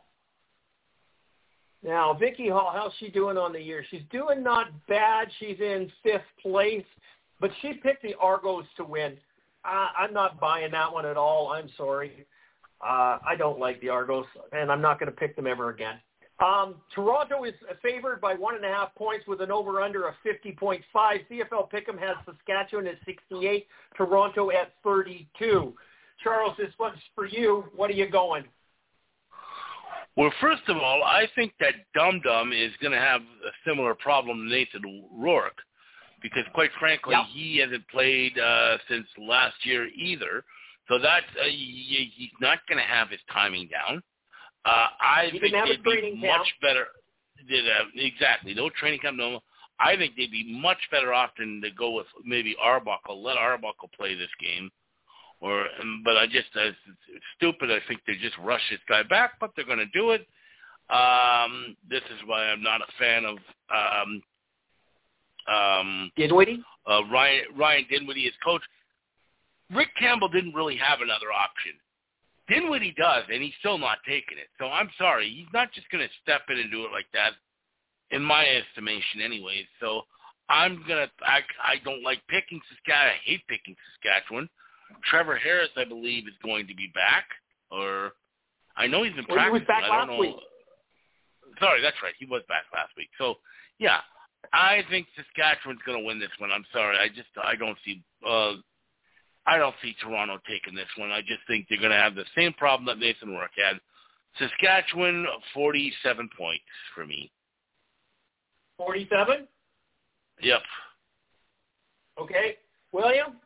Now, Vicky Hall, how's she doing on the year? She's doing not bad. She's in fifth place, but she picked the Argos to win. Uh, I'm not buying that one at all. I'm sorry. Uh, I don't like the Argos, and I'm not going to pick them ever again. Um, Toronto is favored by one and a half points with an over-under of fifty point five. C F L Pick'em has Saskatchewan at sixty-eight, Toronto at thirty-two. Charles, this one's for you. What are you going? Well, first of all, I think that Dum Dum is going to have a similar problem to Nathan Rourke because, quite frankly, yep. he hasn't played uh, since last year either. So that's uh, he, he's not going to have his timing down. Uh, I he think they'd be camp. much better. Did uh, exactly no training camp, no. I think they'd be much better off than to go with maybe Arbuckle. Let Arbuckle play this game, or but I just uh, it's stupid. I think they just rush this guy back, but they're going to do it. Um, this is why I'm not a fan of um, um, Dinwiddie. Uh, Ryan Ryan Dinwiddie as coach. Rick Campbell didn't really have another option. Dinwiddie does, and he's still not taking it. So I'm sorry. He's not just going to step in and do it like that, in my estimation anyways. So I'm going to – I I don't like picking Saskatchewan. I hate picking Saskatchewan. Trevor Harris, I believe, is going to be back. Or I know he's been well, practicing. He was back I don't last know. week. Sorry, that's right. He was back last week. So, yeah, I think Saskatchewan's going to win this one. I'm sorry. I just – I don't see uh, – I don't see Toronto taking this one. I just think they're going to have the same problem that Nathan Rourke had. Saskatchewan, forty-seven points for me. forty-seven? Yep. Okay. William?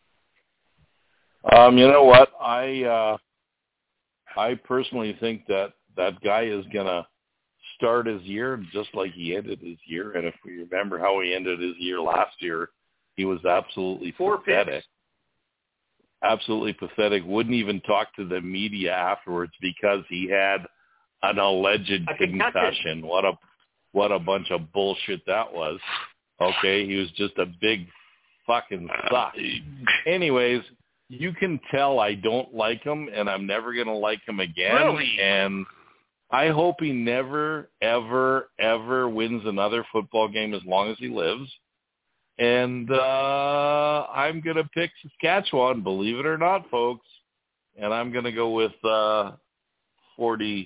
Um, you know what? I uh, I personally think that that guy is going to start his year just like he ended his year. And if we remember how he ended his year last year, he was absolutely Four pathetic. picks. Absolutely pathetic. Wouldn't even talk to the media afterwards because he had an alleged a concussion. concussion. What a what a bunch of bullshit that was. Okay, he was just a big fucking suck. Anyways, you can tell I don't like him, and I'm never gonna like him again. Really? And I hope he never, ever, ever wins another football game as long as he lives. And uh, I'm going to pick Saskatchewan, believe it or not, folks. And I'm going to go with uh, forty-five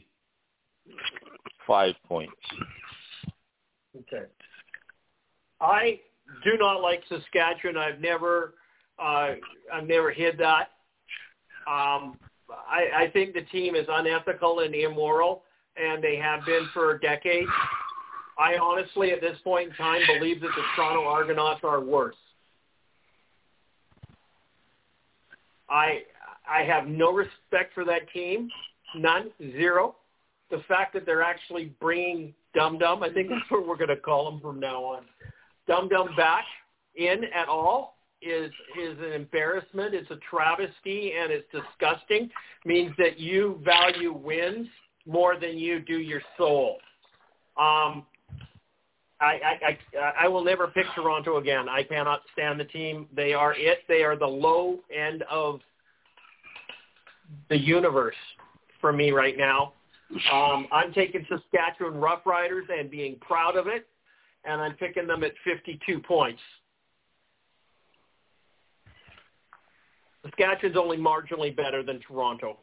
points. Okay. I do not like Saskatchewan. I've never, uh, I've never hid that. Um, I, I think the team is unethical and immoral, and they have been for decades. I honestly, at this point in time, believe that the Toronto Argonauts are worse. I I have no respect for that team, none, zero. The fact that they're actually bringing Dum Dum, I think that's what we're going to call him from now on, Dum Dum back in at all is is an embarrassment. It's a travesty, and it's disgusting. It means that you value wins more than you do your soul. Um, I, I, I, I will never pick Toronto again. I cannot stand the team. They are it. They are the low end of the universe for me right now. Um, I'm taking Saskatchewan Roughriders and being proud of it, and I'm picking them at fifty-two points. Saskatchewan's only marginally better than Toronto.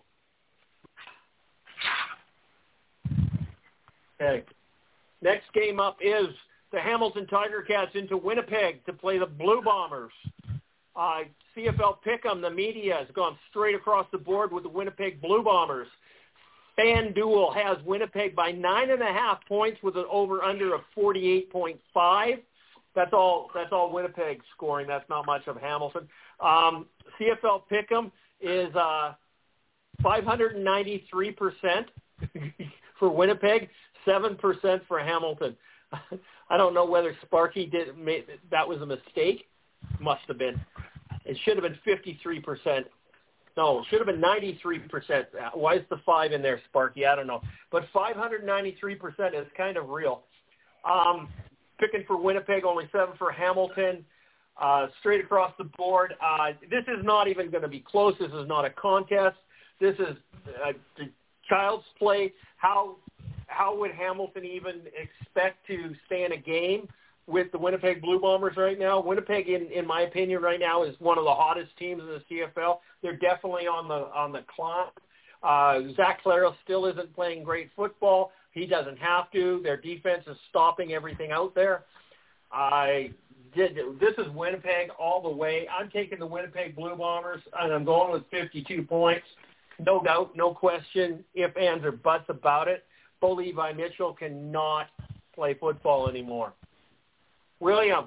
Okay. Next game up is the Hamilton Tiger Cats into Winnipeg to play the Blue Bombers. Uh, C F L Pick'em, the media, has gone straight across the board with the Winnipeg Blue Bombers. FanDuel has Winnipeg by nine and a half points with an over/under of forty-eight point five. That's all. That's all Winnipeg scoring. That's not much of Hamilton. Um, C F L Pick'em is uh, five hundred ninety-three percent for Winnipeg, seven percent for Hamilton. I don't know whether Sparky did made, that was a mistake. Must have been. It should have been fifty-three percent. No, it should have been ninety-three percent. Why is the five in there, Sparky? I don't know. But five hundred ninety-three percent is kind of real. Um, picking for Winnipeg, only seven for Hamilton. Uh, straight across the board. Uh, this is not even going to be close. This is not a contest. This is uh, child's play. How how would Hamilton even expect to stay in a game with the Winnipeg Blue Bombers right now? Winnipeg, in, in my opinion, right now is one of the hottest teams in the C F L. They're definitely on the on the climb. Uh, Zach Claros still isn't playing great football. He doesn't have to. Their defense is stopping everything out there. I did. This is Winnipeg all the way. I'm taking the Winnipeg Blue Bombers, and I'm going with fifty-two points. No doubt, no question, if, ands, or buts about it. Bo Levi Mitchell cannot play football anymore. William.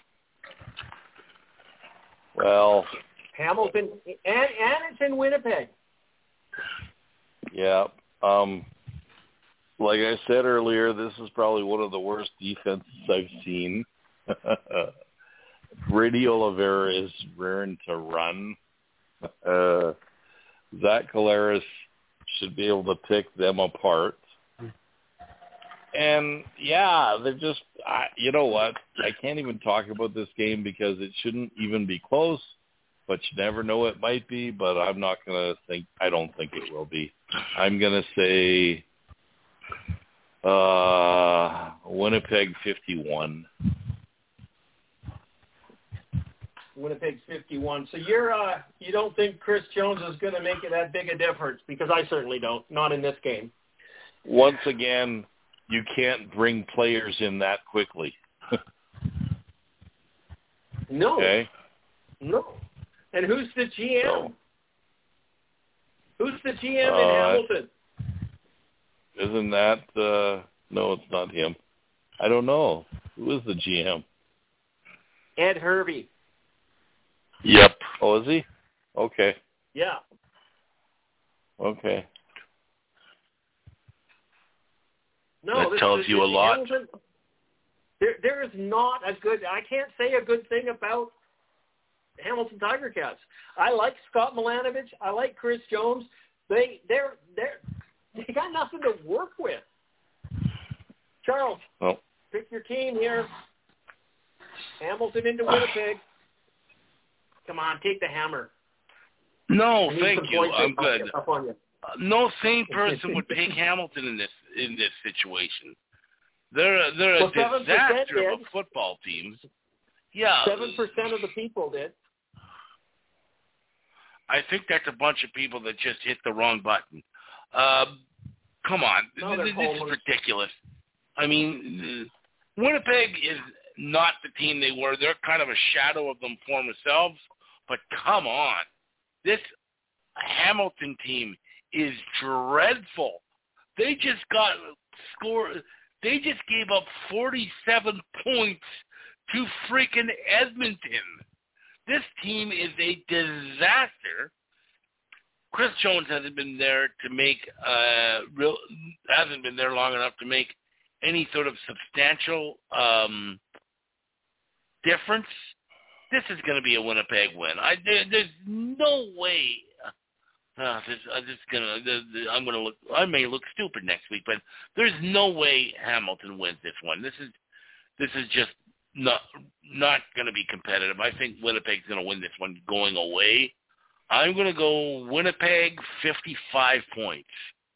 Well, Hamilton, and, and it's in Winnipeg. Yeah. Um, like I said earlier, this is probably one of the worst defenses I've seen. Brady Oliveira is raring to run. Uh, Zach Collaros should be able to pick them apart. And, yeah, they're just, I, you know what, I can't even talk about this game because it shouldn't even be close, but you never know, it might be, but I'm not going to think, I don't think it will be. I'm going to say uh, Winnipeg fifty-one. Winnipeg fifty-one. So you're, uh, you don't think Chris Jones is going to make it that big a difference? Because I certainly don't, not in this game. Once again, you can't bring players in that quickly. No. Okay. No. And who's the G M? So, who's the G M uh, in Hamilton? Isn't that, uh, no, it's not him. I don't know. Who is the G M? Ed Hervey. Yep. Oh, is he? Okay. Yeah. Okay. No, That this, tells this, you a this lot. Hamilton, there, there is not a good. I can't say a good thing about Hamilton Tiger Cats. I like Scott Milanovich. I like Chris Jones. They, they're, they're, they got nothing to work with. Charles, well, pick your team here. Hamilton into Winnipeg. Come on, take the hammer. No, I need thank some you. points I'm up- good. up on you. Uh, no sane person would pick Hamilton in this in this situation. They're a, they're a Well, seven percent disaster of a did. football team. Yeah, Seven percent of the people did. I think that's a bunch of people that just hit the wrong button. Uh, come on, No, this, they're this is homers. ridiculous. I mean, Winnipeg is not the team they were. They're kind of a shadow of them for themselves. But come on. This Hamilton team is dreadful. They just got score. They just gave up forty-seven points to freaking Edmonton. This team is a disaster. Chris Jones hasn't been there to make uh, real hasn't been there long enough to make any sort of substantial um, difference. This is going to be a Winnipeg win. I there, there's no way. Uh, this, I'm just gonna. The, the, I'm gonna look. I may look stupid next week, but there's no way Hamilton wins this one. This is this is just not not going to be competitive. I think Winnipeg's going to win this one going away. I'm going to go Winnipeg fifty-five points.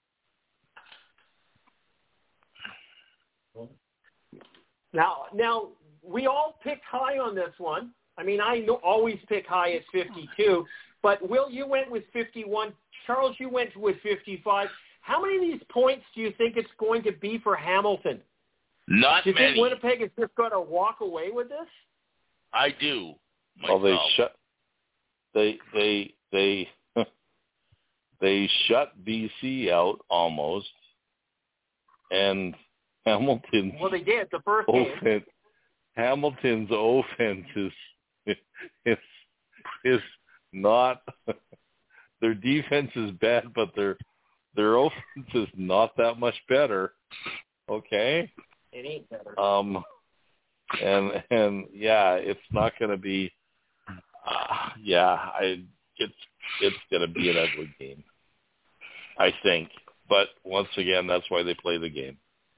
Now, now we all picked high on this one. I mean, I know, always pick high at fifty-two, but Will, you went with fifty-one. Charles, you went with fifty-five. How many of these points do you think it's going to be for Hamilton? Not do you many. think Winnipeg is just going to walk away with this? I do. Myself. Well, they shut. They they they they shut B C out almost, and Hamilton's well, they did the first offense, game. Hamilton's offense is is is not. Their defense is bad, but their their offense is not that much better. Okay. It ain't better. Um, and and yeah, it's not going to be. Uh, yeah, I it's it's going to be an ugly game, I think. But once again, that's why they play the game,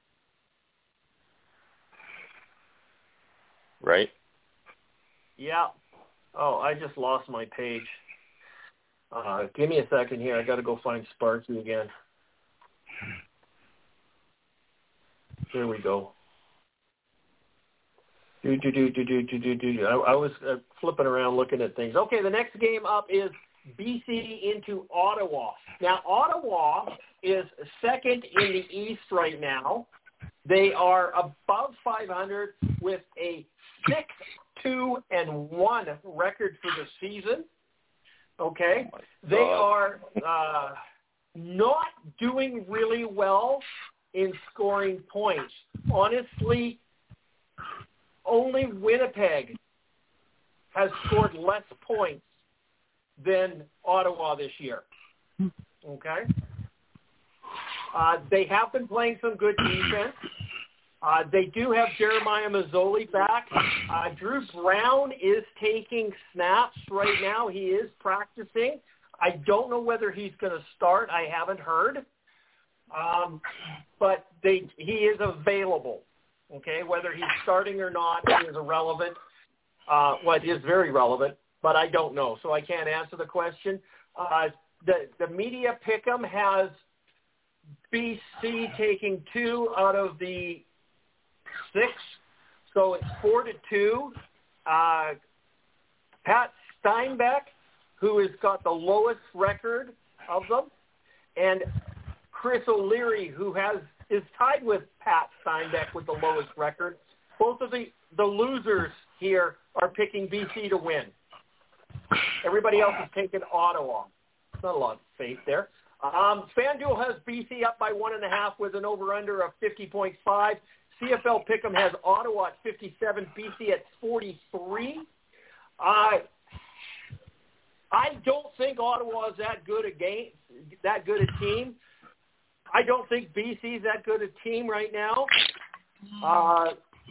right? Yeah. Oh, I just lost my page. Uh, give me a second here. I got to go find Sparky again. There we go. Do, do, do, do, do, do, do, do. I, I was uh, flipping around looking at things. Okay, the next game up is B C into Ottawa. Now, Ottawa is second in the East right now. They are above five hundred with a six two and one record for the season. Okay? Oh they are uh, not doing really well in scoring points. Honestly, only Winnipeg has scored less points than Ottawa this year. Okay? Uh, they have been playing some good defense. Uh, they do have Jeremiah Mazzoli back. Uh, Drew Brown is taking snaps right now. He is practicing. I don't know whether he's going to start. I haven't heard. Um, but they, he is available. Okay, whether he's starting or not is irrelevant. Uh, well, it is very relevant, but I don't know, so I can't answer the question. Uh, the, the media pick'em has B C taking two out of the six, so it's four to two. Uh, Pat Steinbeck, who has got the lowest record of them, and Chris O'Leary, who has is tied with Pat Steinbeck with the lowest record. Both of the, the losers here are picking B C to win. Everybody else is taking Ottawa. Not a lot of faith there. Um, FanDuel has B C up by one and a half with an over-under of fifty point five. C F L Pick'em has Ottawa at fifty-seven, B C at forty-three. Uh, I don't think Ottawa is that good a game, that good a team. I don't think B C is that good a team right now. Uh,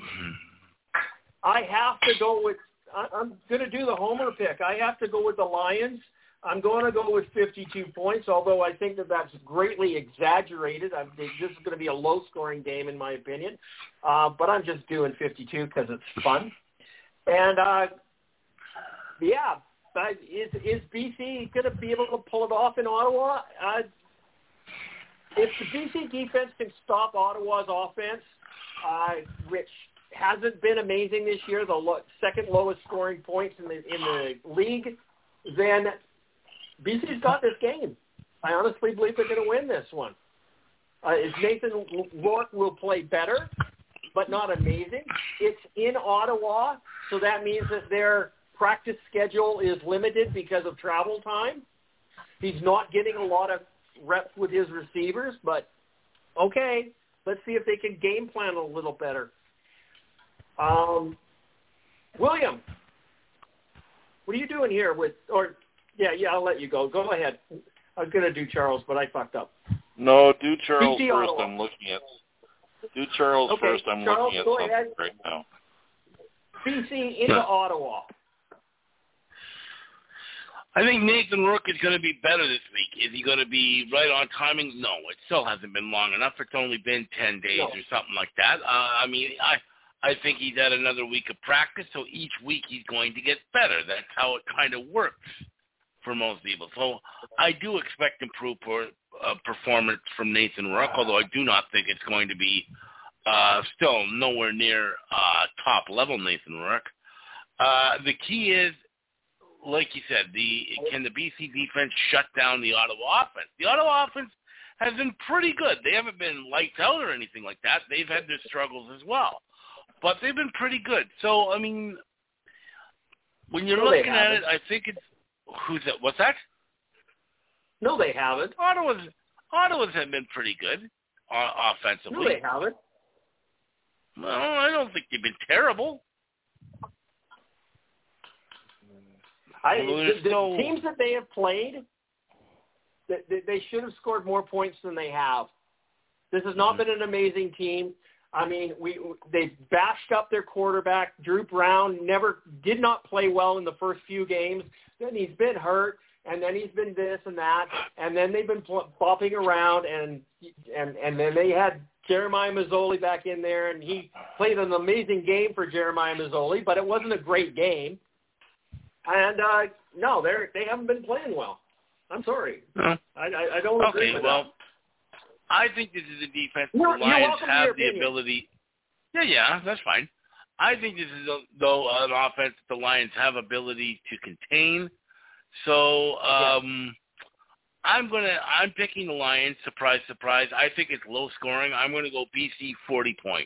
I have to go with I, I'm going to do the homer pick. I have to go with the Lions. I'm going to go with fifty-two points, although I think that that's greatly exaggerated. I think this is going to be a low-scoring game, in my opinion. Uh, but I'm just doing fifty-two because it's fun. And, uh, yeah, but is, is B C going to be able to pull it off in Ottawa? Uh, if the B C defense can stop Ottawa's offense, uh, which hasn't been amazing this year, the lo- second lowest scoring points in the in the league, then B C's got this game. I honestly believe they're going to win this one. Uh, is Nathan Rourke will play better. but not amazing. It's in Ottawa, so that means that their practice schedule is limited because of travel time. He's not getting a lot of reps with his receivers, but okay, let's see if they can game plan a little better. Um, William, what are you doing here with, or, yeah, yeah, I'll let you go. Go ahead. I was going to do Charles, but I fucked up. No, do Charles B C first. Ottawa. I'm looking at, do Charles Okay, first. I'm Charles, looking at go something ahead. right now. B C into Ottawa. I think Nathan Rourke is going to be better this week. Is he going to be right on timing? No, it still hasn't been long enough. It's only been ten days No. or something like that. Uh, I mean, I I think he's had another week of practice, so each week he's going to get better. That's how it kind of works for most people. So I do expect improved per, uh, performance from Nathan Rourke, although I do not think it's going to be uh, still nowhere near uh, top-level Nathan Rourke. Uh, the key is, like you said, the can the B C defense shut down the Ottawa offense? The Ottawa offense has been pretty good. They haven't been lights out or anything like that. They've had their struggles as well, but they've been pretty good. So, I mean, when you're No, they looking at it, haven't. I think it's who's that? What's that? No, they haven't. Ottawa's Ottawa's have been pretty good uh, offensively. No, they haven't. Well, I don't think they've been terrible. I, Well, the, there's the no- teams that they have played, they, they should have scored more points than they have. This has not Mm-hmm. been an amazing team. I mean, we they bashed up their quarterback. Drew Brown never did not play well in the first few games. Then he's been hurt, and then he's been this and that, and then they've been pl- bopping around, and and and then they had Jeremiah Mazzoli back in there, and he played an amazing game for Jeremiah Mazzoli, but it wasn't a great game. And uh, no, they they haven't been playing well. I'm sorry. No. I, I, I don't agree Okay, with well, that. I think this is a defense the You're- you're Lions welcome to have your the opinion. ability. Yeah, yeah, that's fine. I think this is, a, though, an offense the Lions have ability to contain. So um, I'm gonna I'm picking the Lions. Surprise, surprise. I think it's low scoring. I'm going to go B C forty points.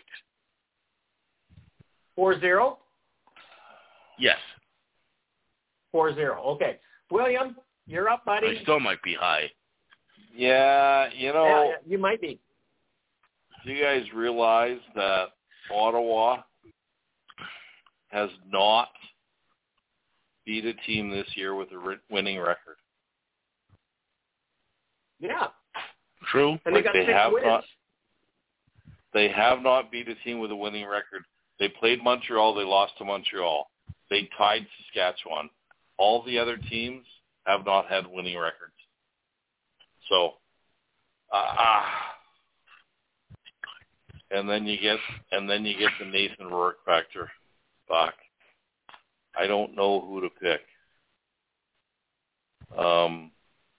four zero? Yes, four zero. Okay. William, you're up, buddy. I still might be high. Yeah, you know, Yeah, yeah, you might be. do you guys realize that Ottawa has not beat a team this year with a ri- winning record? Yeah. True. And Like, they got they six have wins. not- They have not beat a team with a winning record. They played Montreal. They lost to Montreal. They tied Saskatchewan. All the other teams have not had winning records. So, uh, and then you get and then you get the Nathan Rourke factor. Fuck, I don't know who to pick. Um,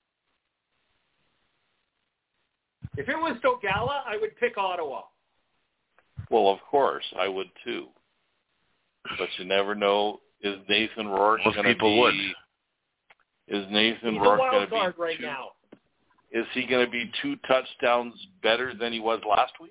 If it was Dogala, I would pick Ottawa. well, of course, I would too. But you never know. Is Nathan Rourke Most going to people be? would. Is Nathan He's a Rourke going wild to be? card right two, now. Is he going to be two touchdowns better than he was last week?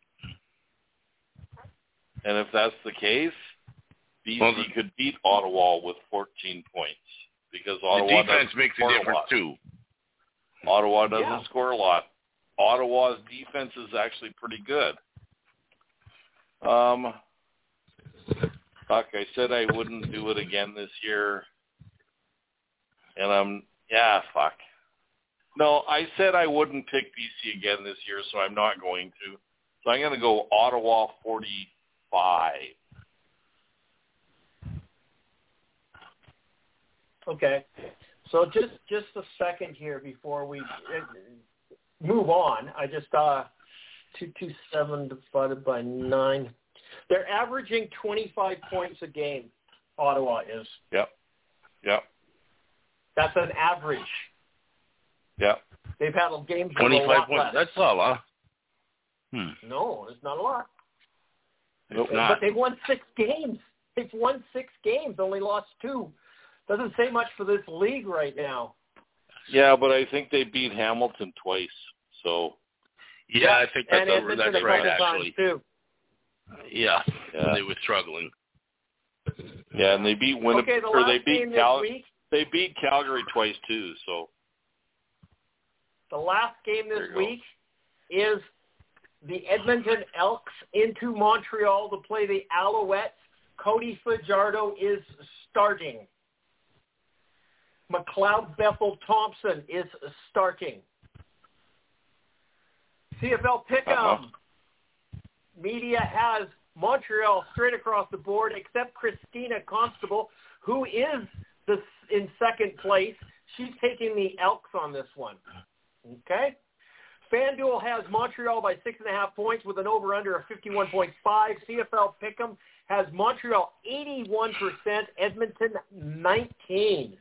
And if that's the case, B C Well, the- could beat Ottawa with fourteen points because The Ottawa defense doesn't makes a score difference lot. too. Ottawa doesn't Yeah. score a lot. Ottawa's defense is actually pretty good. Um, fuck, I said I wouldn't do it again this year. And I'm, yeah, fuck. No, I said I wouldn't pick B C again this year, so I'm not going to. So I'm going to go Ottawa forty-five. Okay. So just just a second here before we uh, move on. I just uh two two seven divided by nine. They're averaging twenty-five points a game. Ottawa is. Yep. Yep. That's an average. Yep. They've had games with a Twenty-five lot points. less. That's all, huh? Hmm. No, it's not a lot. It's But not. they've won six games. They've won six games, only lost two. Doesn't say much for this league right now. Yeah, but I think they beat Hamilton twice. So, Yeah, I think that's and over. Edmonton That's a right, couple times actually. too. Yeah, yeah. they were struggling. Yeah, and they beat Winnipeg. Okay, the or last they beat game Cal- this week. They beat Calgary twice too. So The last game this There you go. week is the Edmonton Elks into Montreal to play the Alouettes. Cody Fajardo is starting. McLeod Bethel Thompson is starting. C F L Pick'em. Uh-huh. Media has Montreal straight across the board, except Christina Constable, who is the in second place. She's taking the Elks on this one. Okay? FanDuel has Montreal by six and a half points with an over-under of fifty-one point five. C F L Pick'em has Montreal eighty-one percent, Edmonton nineteen.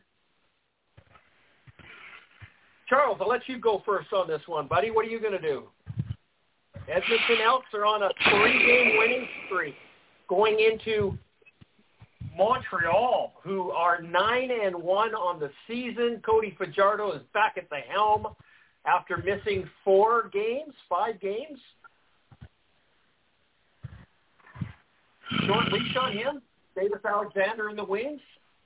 Charles, I'll let you go first on this one, buddy. What are you going to do? Edmonton Elks are on a three-game winning streak going into Montreal, who are nine and one on the season. Cody Fajardo is back at the helm after missing four games, five games. Short leash on him. Davis Alexander in the wings.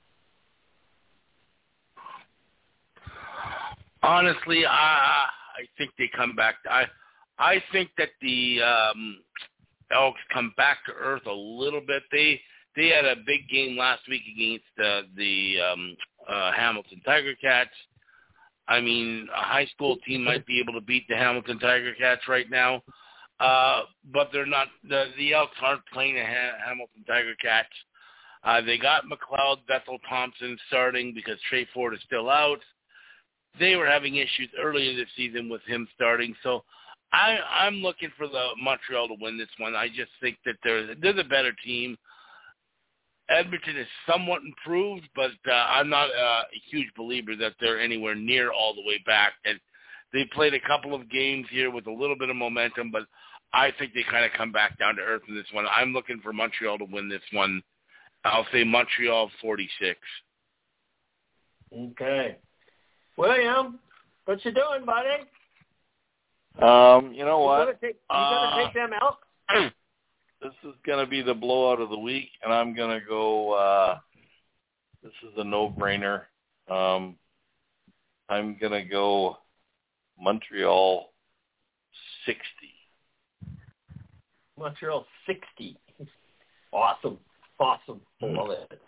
Honestly, I I think they come back. I I think that the um, Elks come back to earth a little bit. They they had a big game last week against uh, the um, uh, Hamilton Tiger Cats. I mean, a high school team might be able to beat the Hamilton Tiger Cats right now, uh, but they're not. The, the Elks aren't playing the ha- Hamilton Tiger Cats. Uh, they got McLeod Bethel Thompson starting because Trey Ford is still out. They were having issues earlier this season with him starting, so I, I'm looking for the Montreal to win this one. I just think that they're they're the better team. Edmonton is somewhat improved, but uh, I'm not uh, a huge believer that they're anywhere near all the way back. And they played a couple of games here with a little bit of momentum, but I think they kind of come back down to earth in this one. I'm looking for Montreal to win this one. I'll say Montreal forty-six. Okay. William, what you doing, buddy? Um, you know You what? gonna take, you gonna Uh, take them out? This is going to be the blowout of the week, and I'm going to go, uh, this is a no-brainer. Um, I'm going to go Montreal sixty. Montreal sixty. Awesome. Awesome. Love it.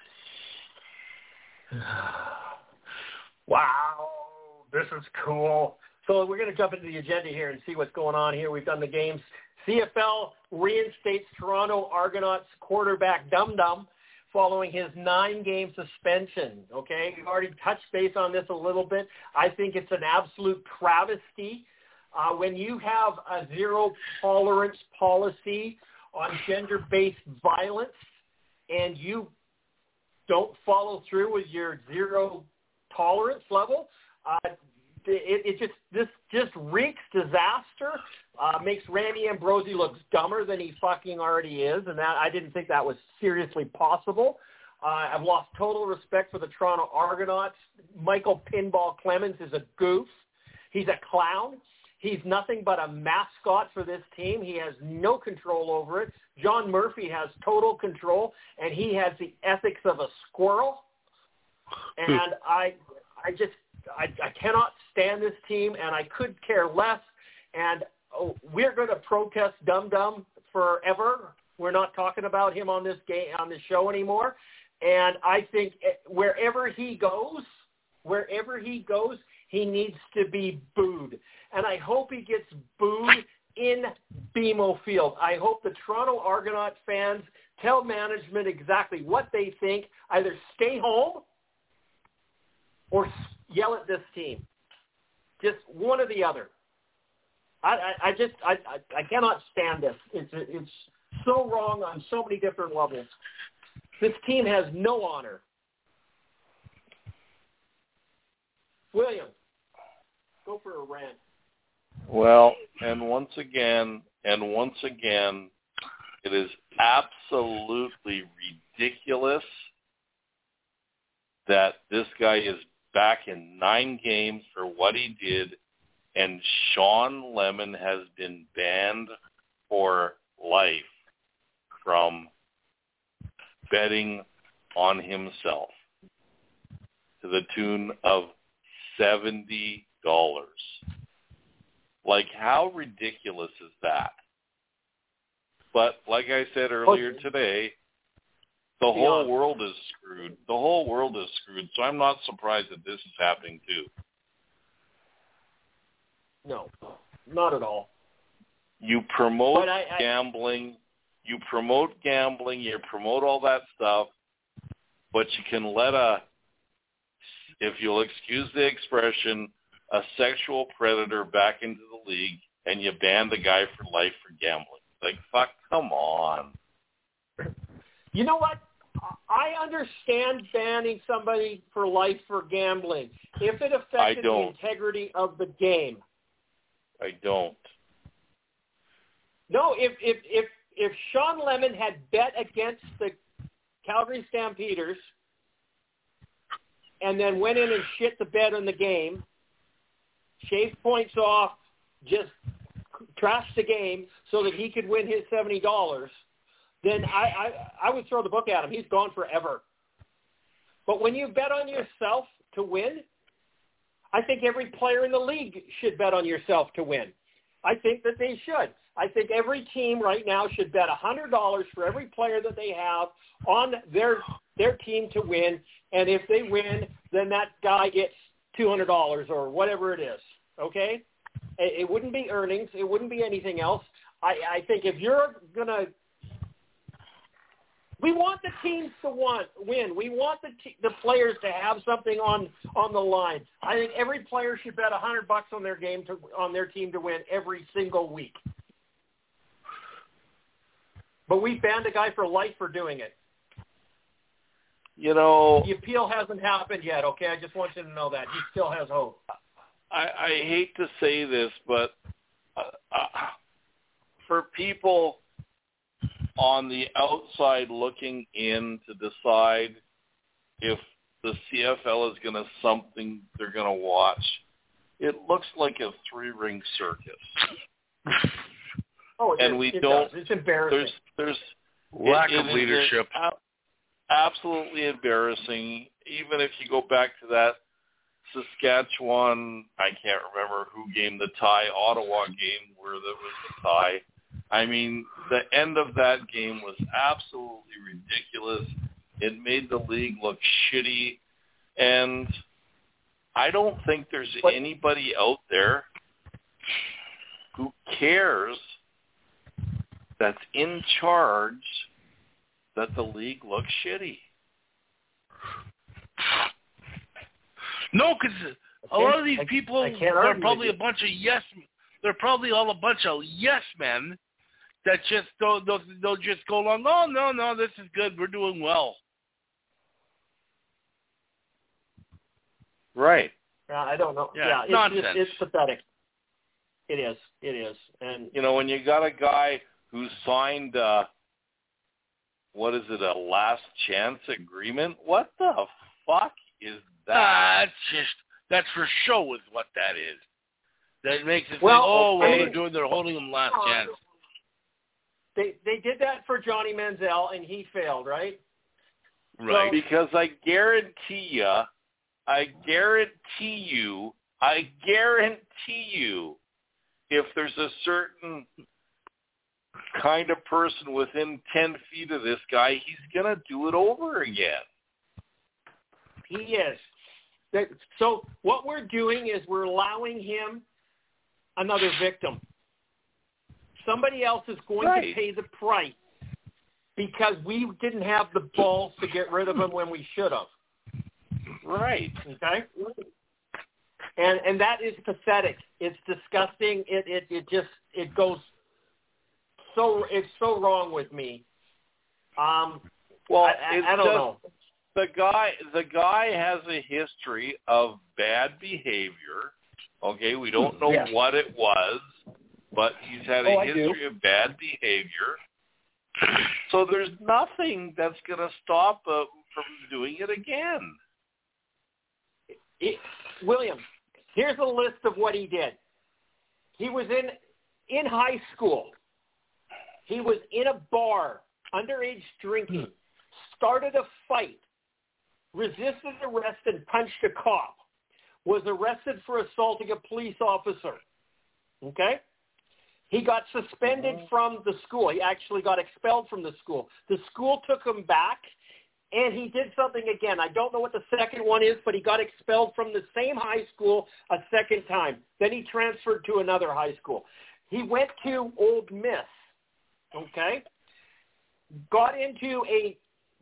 Wow. This is cool. So we're going to jump into the agenda here and see what's going on here. We've done the games. C F L reinstates Toronto Argonauts quarterback Dum Dum following his nine-game suspension. Okay, we've already touched base on this a little bit. I think it's an absolute travesty. Uh, when you have a zero-tolerance policy on gender-based violence and you don't follow through with your zero-tolerance level, uh, It, it just this just reeks disaster. Uh, makes Randy Ambrosie look dumber than he fucking already is, and that I didn't think that was seriously possible. Uh, I've lost total respect for the Toronto Argonauts. Michael Pinball Clemens is a goof. He's a clown. He's nothing but a mascot for this team. He has no control over it. John Murphy has total control, and he has the ethics of a squirrel. And I, I just. I, I cannot stand this team, and I could care less. And oh, we're going to protest Dum Dum forever. We're not talking about him on this game on this show anymore. And I think wherever he goes, wherever he goes, he needs to be booed. And I hope he gets booed in B M O Field. I hope the Toronto Argonaut fans tell management exactly what they think. Either stay home or yell at this team. Just one or the other. I, I, I just I, I, I cannot stand this. It's it's so wrong on so many different levels. This team has no honor. William, go for a rant. Well, and once again, and once again, it is absolutely ridiculous that this guy is back in nine games for what he did, and Sean Lemon has been banned for life. from betting on himself to the tune of seventy dollars. Like, how ridiculous is that? But like I said earlier today, the whole world is screwed. The whole world is screwed. So I'm not surprised that this is happening too. No, not at all. You promote I, I, gambling. You promote gambling. You promote all that stuff. But you can let a, if you'll excuse the expression, a sexual predator back into the league, and you ban the guy for life for gambling. Like, fuck, come on. You know what? I understand banning somebody for life for gambling if it affected the integrity of the game. I don't. No, if if if if Sean Lemon had bet against the Calgary Stampeders and then went in and shit the bed on the game, shaved points off, just trashed the game so that he could win his seventy dollars, then I, I, I would throw the book at him. He's gone forever. But when you bet on yourself to win, I think every player in the league should bet on yourself to win. I think that they should. I think every team right now should bet one hundred dollars for every player that they have on their their team to win. And if they win, then that guy gets two hundred dollars or whatever it is. Okay? It, it wouldn't be earnings. It wouldn't be anything else. I, I think if you're going to – we want the teams to want, win. We want the te- the players to have something on, on the line. I think every player should bet a hundred bucks on their game to on their team to win every single week. But we banned a guy for life for doing it. You know, the appeal hasn't happened yet. Okay, I just want you to know that he still has hope. I, I hate to say this, but uh, uh, for people on the outside looking in to decide if the C F L is going to something they're going to watch, it looks like a three-ring circus. Oh, it and is, we it don't. Does. It's embarrassing. There's, there's lack it, of it leadership. Absolutely embarrassing. Even if you go back to that Saskatchewan, I can't remember who game, the tie, Ottawa game where there was a tie. I mean, the end of that game was absolutely ridiculous. It made the league look shitty. And I don't think there's but, anybody out there who cares that's in charge that the league looks shitty. No, because a lot of these I, people I are probably a bunch of yes. They're probably all a bunch of yes men that just don't, they'll, they'll just go along. Oh no, no, this is good. We're doing well. Right. Uh, I don't know. Yeah, yeah it's, nonsense. It's, it's pathetic. It is. It is. And you know, when you got a guy who signed, uh, what is it, a last chance agreement? What the fuck is that? Ah, that's just that's for show is what that is. That makes it well, think, oh, well, I mean, they're doing, they're holding him last uh, chance. They they did that for Johnny Manziel, and he failed, right? Right. So, because I guarantee you, I guarantee you, I guarantee you, if there's a certain kind of person within ten feet of this guy, he's going to do it over again. He is. So what we're doing is we're allowing him another victim. Somebody else is going right. to pay the price because we didn't have the balls to get rid of him when we should have. Right. Okay? And and that is pathetic. It's disgusting. It it, it just it goes so it's so wrong with me. Um well, I, it's I, I don't just, know. The guy, the guy has a history of bad behavior. Okay, we don't know yeah. what it was, but he's had a oh, history of bad behavior. So there's nothing that's going to stop him from doing it again. It, William, here's a list of what he did. He was in in high school. He was in a bar underage drinking, started a fight, resisted arrest and punched a cop, was arrested for assaulting a police officer. Okay? He got suspended mm-hmm. from the school. He actually got expelled from the school. The school took him back, and he did something again. I don't know what the second one is, but he got expelled from the same high school a second time. Then he transferred to another high school. He went to Old Miss, okay? Got into a,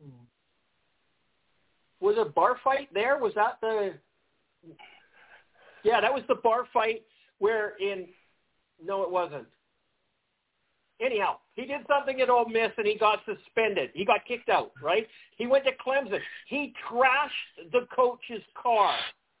was it a bar fight there? Was that the, yeah, that was the bar fight where in, no, it wasn't. Anyhow, he did something at Ole Miss, and he got suspended. He got kicked out, right? He went to Clemson. He trashed the coach's car.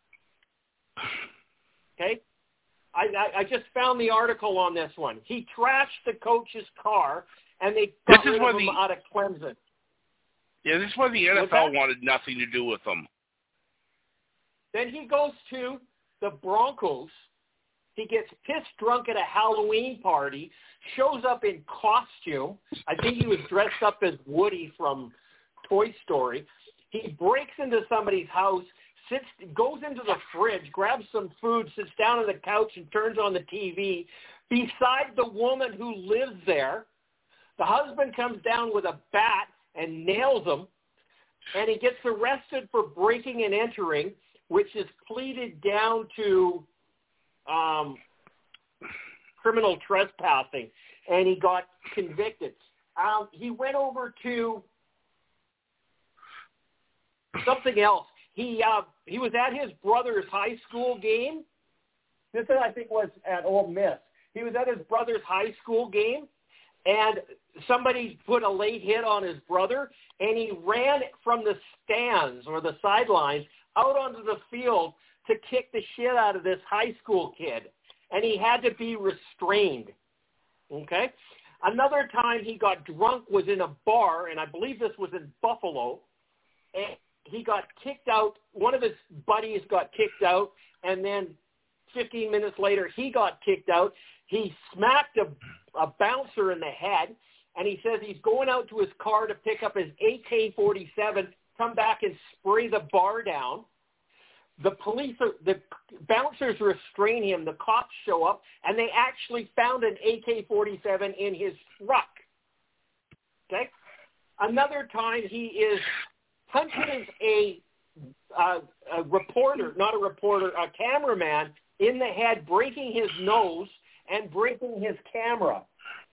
Okay? I, I, I just found the article on this one. He trashed the coach's car, and they got rid of him the, out of Clemson. Yeah, this is why the N F L wanted nothing to do with him. Then he goes to the Broncos. He gets pissed drunk at a Halloween party, shows up in costume. I think he was dressed up as Woody from Toy Story. He breaks into somebody's house, sits, goes into the fridge, grabs some food, sits down on the couch and turns on the T V. Beside the woman who lives there, the husband comes down with a bat and nails him, and he gets arrested for breaking and entering, which is pleaded down to Um, criminal trespassing, and he got convicted. Um, he went over to something else. He uh, he was at his brother's high school game. This, I think, was at Ole Miss. He was at his brother's high school game, and somebody put a late hit on his brother, and he ran from the stands or the sidelines out onto the field to kick the shit out of this high school kid, and he had to be restrained, okay? Another time he got drunk was in a bar, and I believe this was in Buffalo, and he got kicked out. One of his buddies got kicked out, and then fifteen minutes later he got kicked out. He smacked a, a bouncer in the head, and he says he's going out to his car to pick up his A K forty-seven, come back and spray the bar down. The police, the bouncers restrain him. The cops show up, and they actually found an A K forty-seven in his truck. Okay? Another time he is punches a, uh, a reporter, not a reporter, a cameraman in the head, breaking his nose and breaking his camera.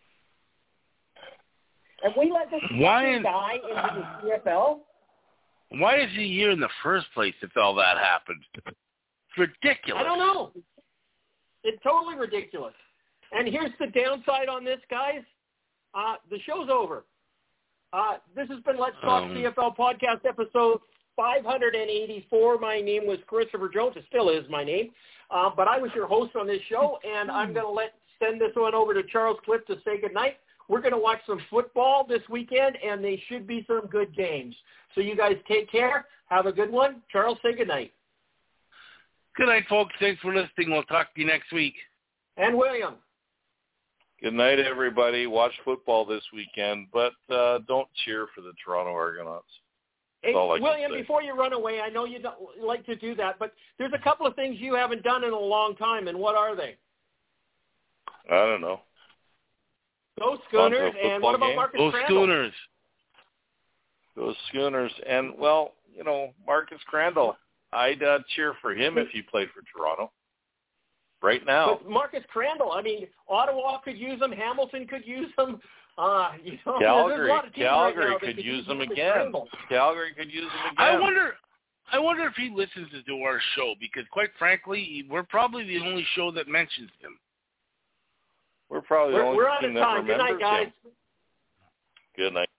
And we let this Why guy into the C F L? Why is he here in the first place if all that happened? It's ridiculous. I don't know. It's totally ridiculous. And here's the downside on this, guys. Uh, the show's over. Uh, this has been Let's Talk um, C F L Podcast episode five hundred eighty-four. My name was Christopher Jones. It still is my name. Uh, but I was your host on this show, and I'm going to let send this one over to Charles Cliff to say goodnight. We're going to watch some football this weekend, and they should be some good games. So you guys take care. Have a good one. Charles, say goodnight. Good night, folks. Thanks for listening. We'll talk to you next week. And William. Good night, everybody. Watch football this weekend, but uh, don't cheer for the Toronto Argonauts. Hey, William, before you run away, I know you don't like to do that, but there's a couple of things you haven't done in a long time, and what are they? I don't know. Those Schooners, and what about game? Marcus Those Crandall? Schooners. Those Schooners. And, well, you know, Marcus Crandall, I'd uh, cheer for him if he played for Toronto right now. But Marcus Crandall, I mean, Ottawa could use him. Hamilton could use him. Uh, you know, Calgary, a lot of teams Calgary right now could, could use him again. Crandall. Calgary could use him again. I wonder, I wonder if he listens to our show, because quite frankly, we're probably the only show that mentions him. We're probably the we're, only we're out team of that time. Good night, remembers guys. him. Good night.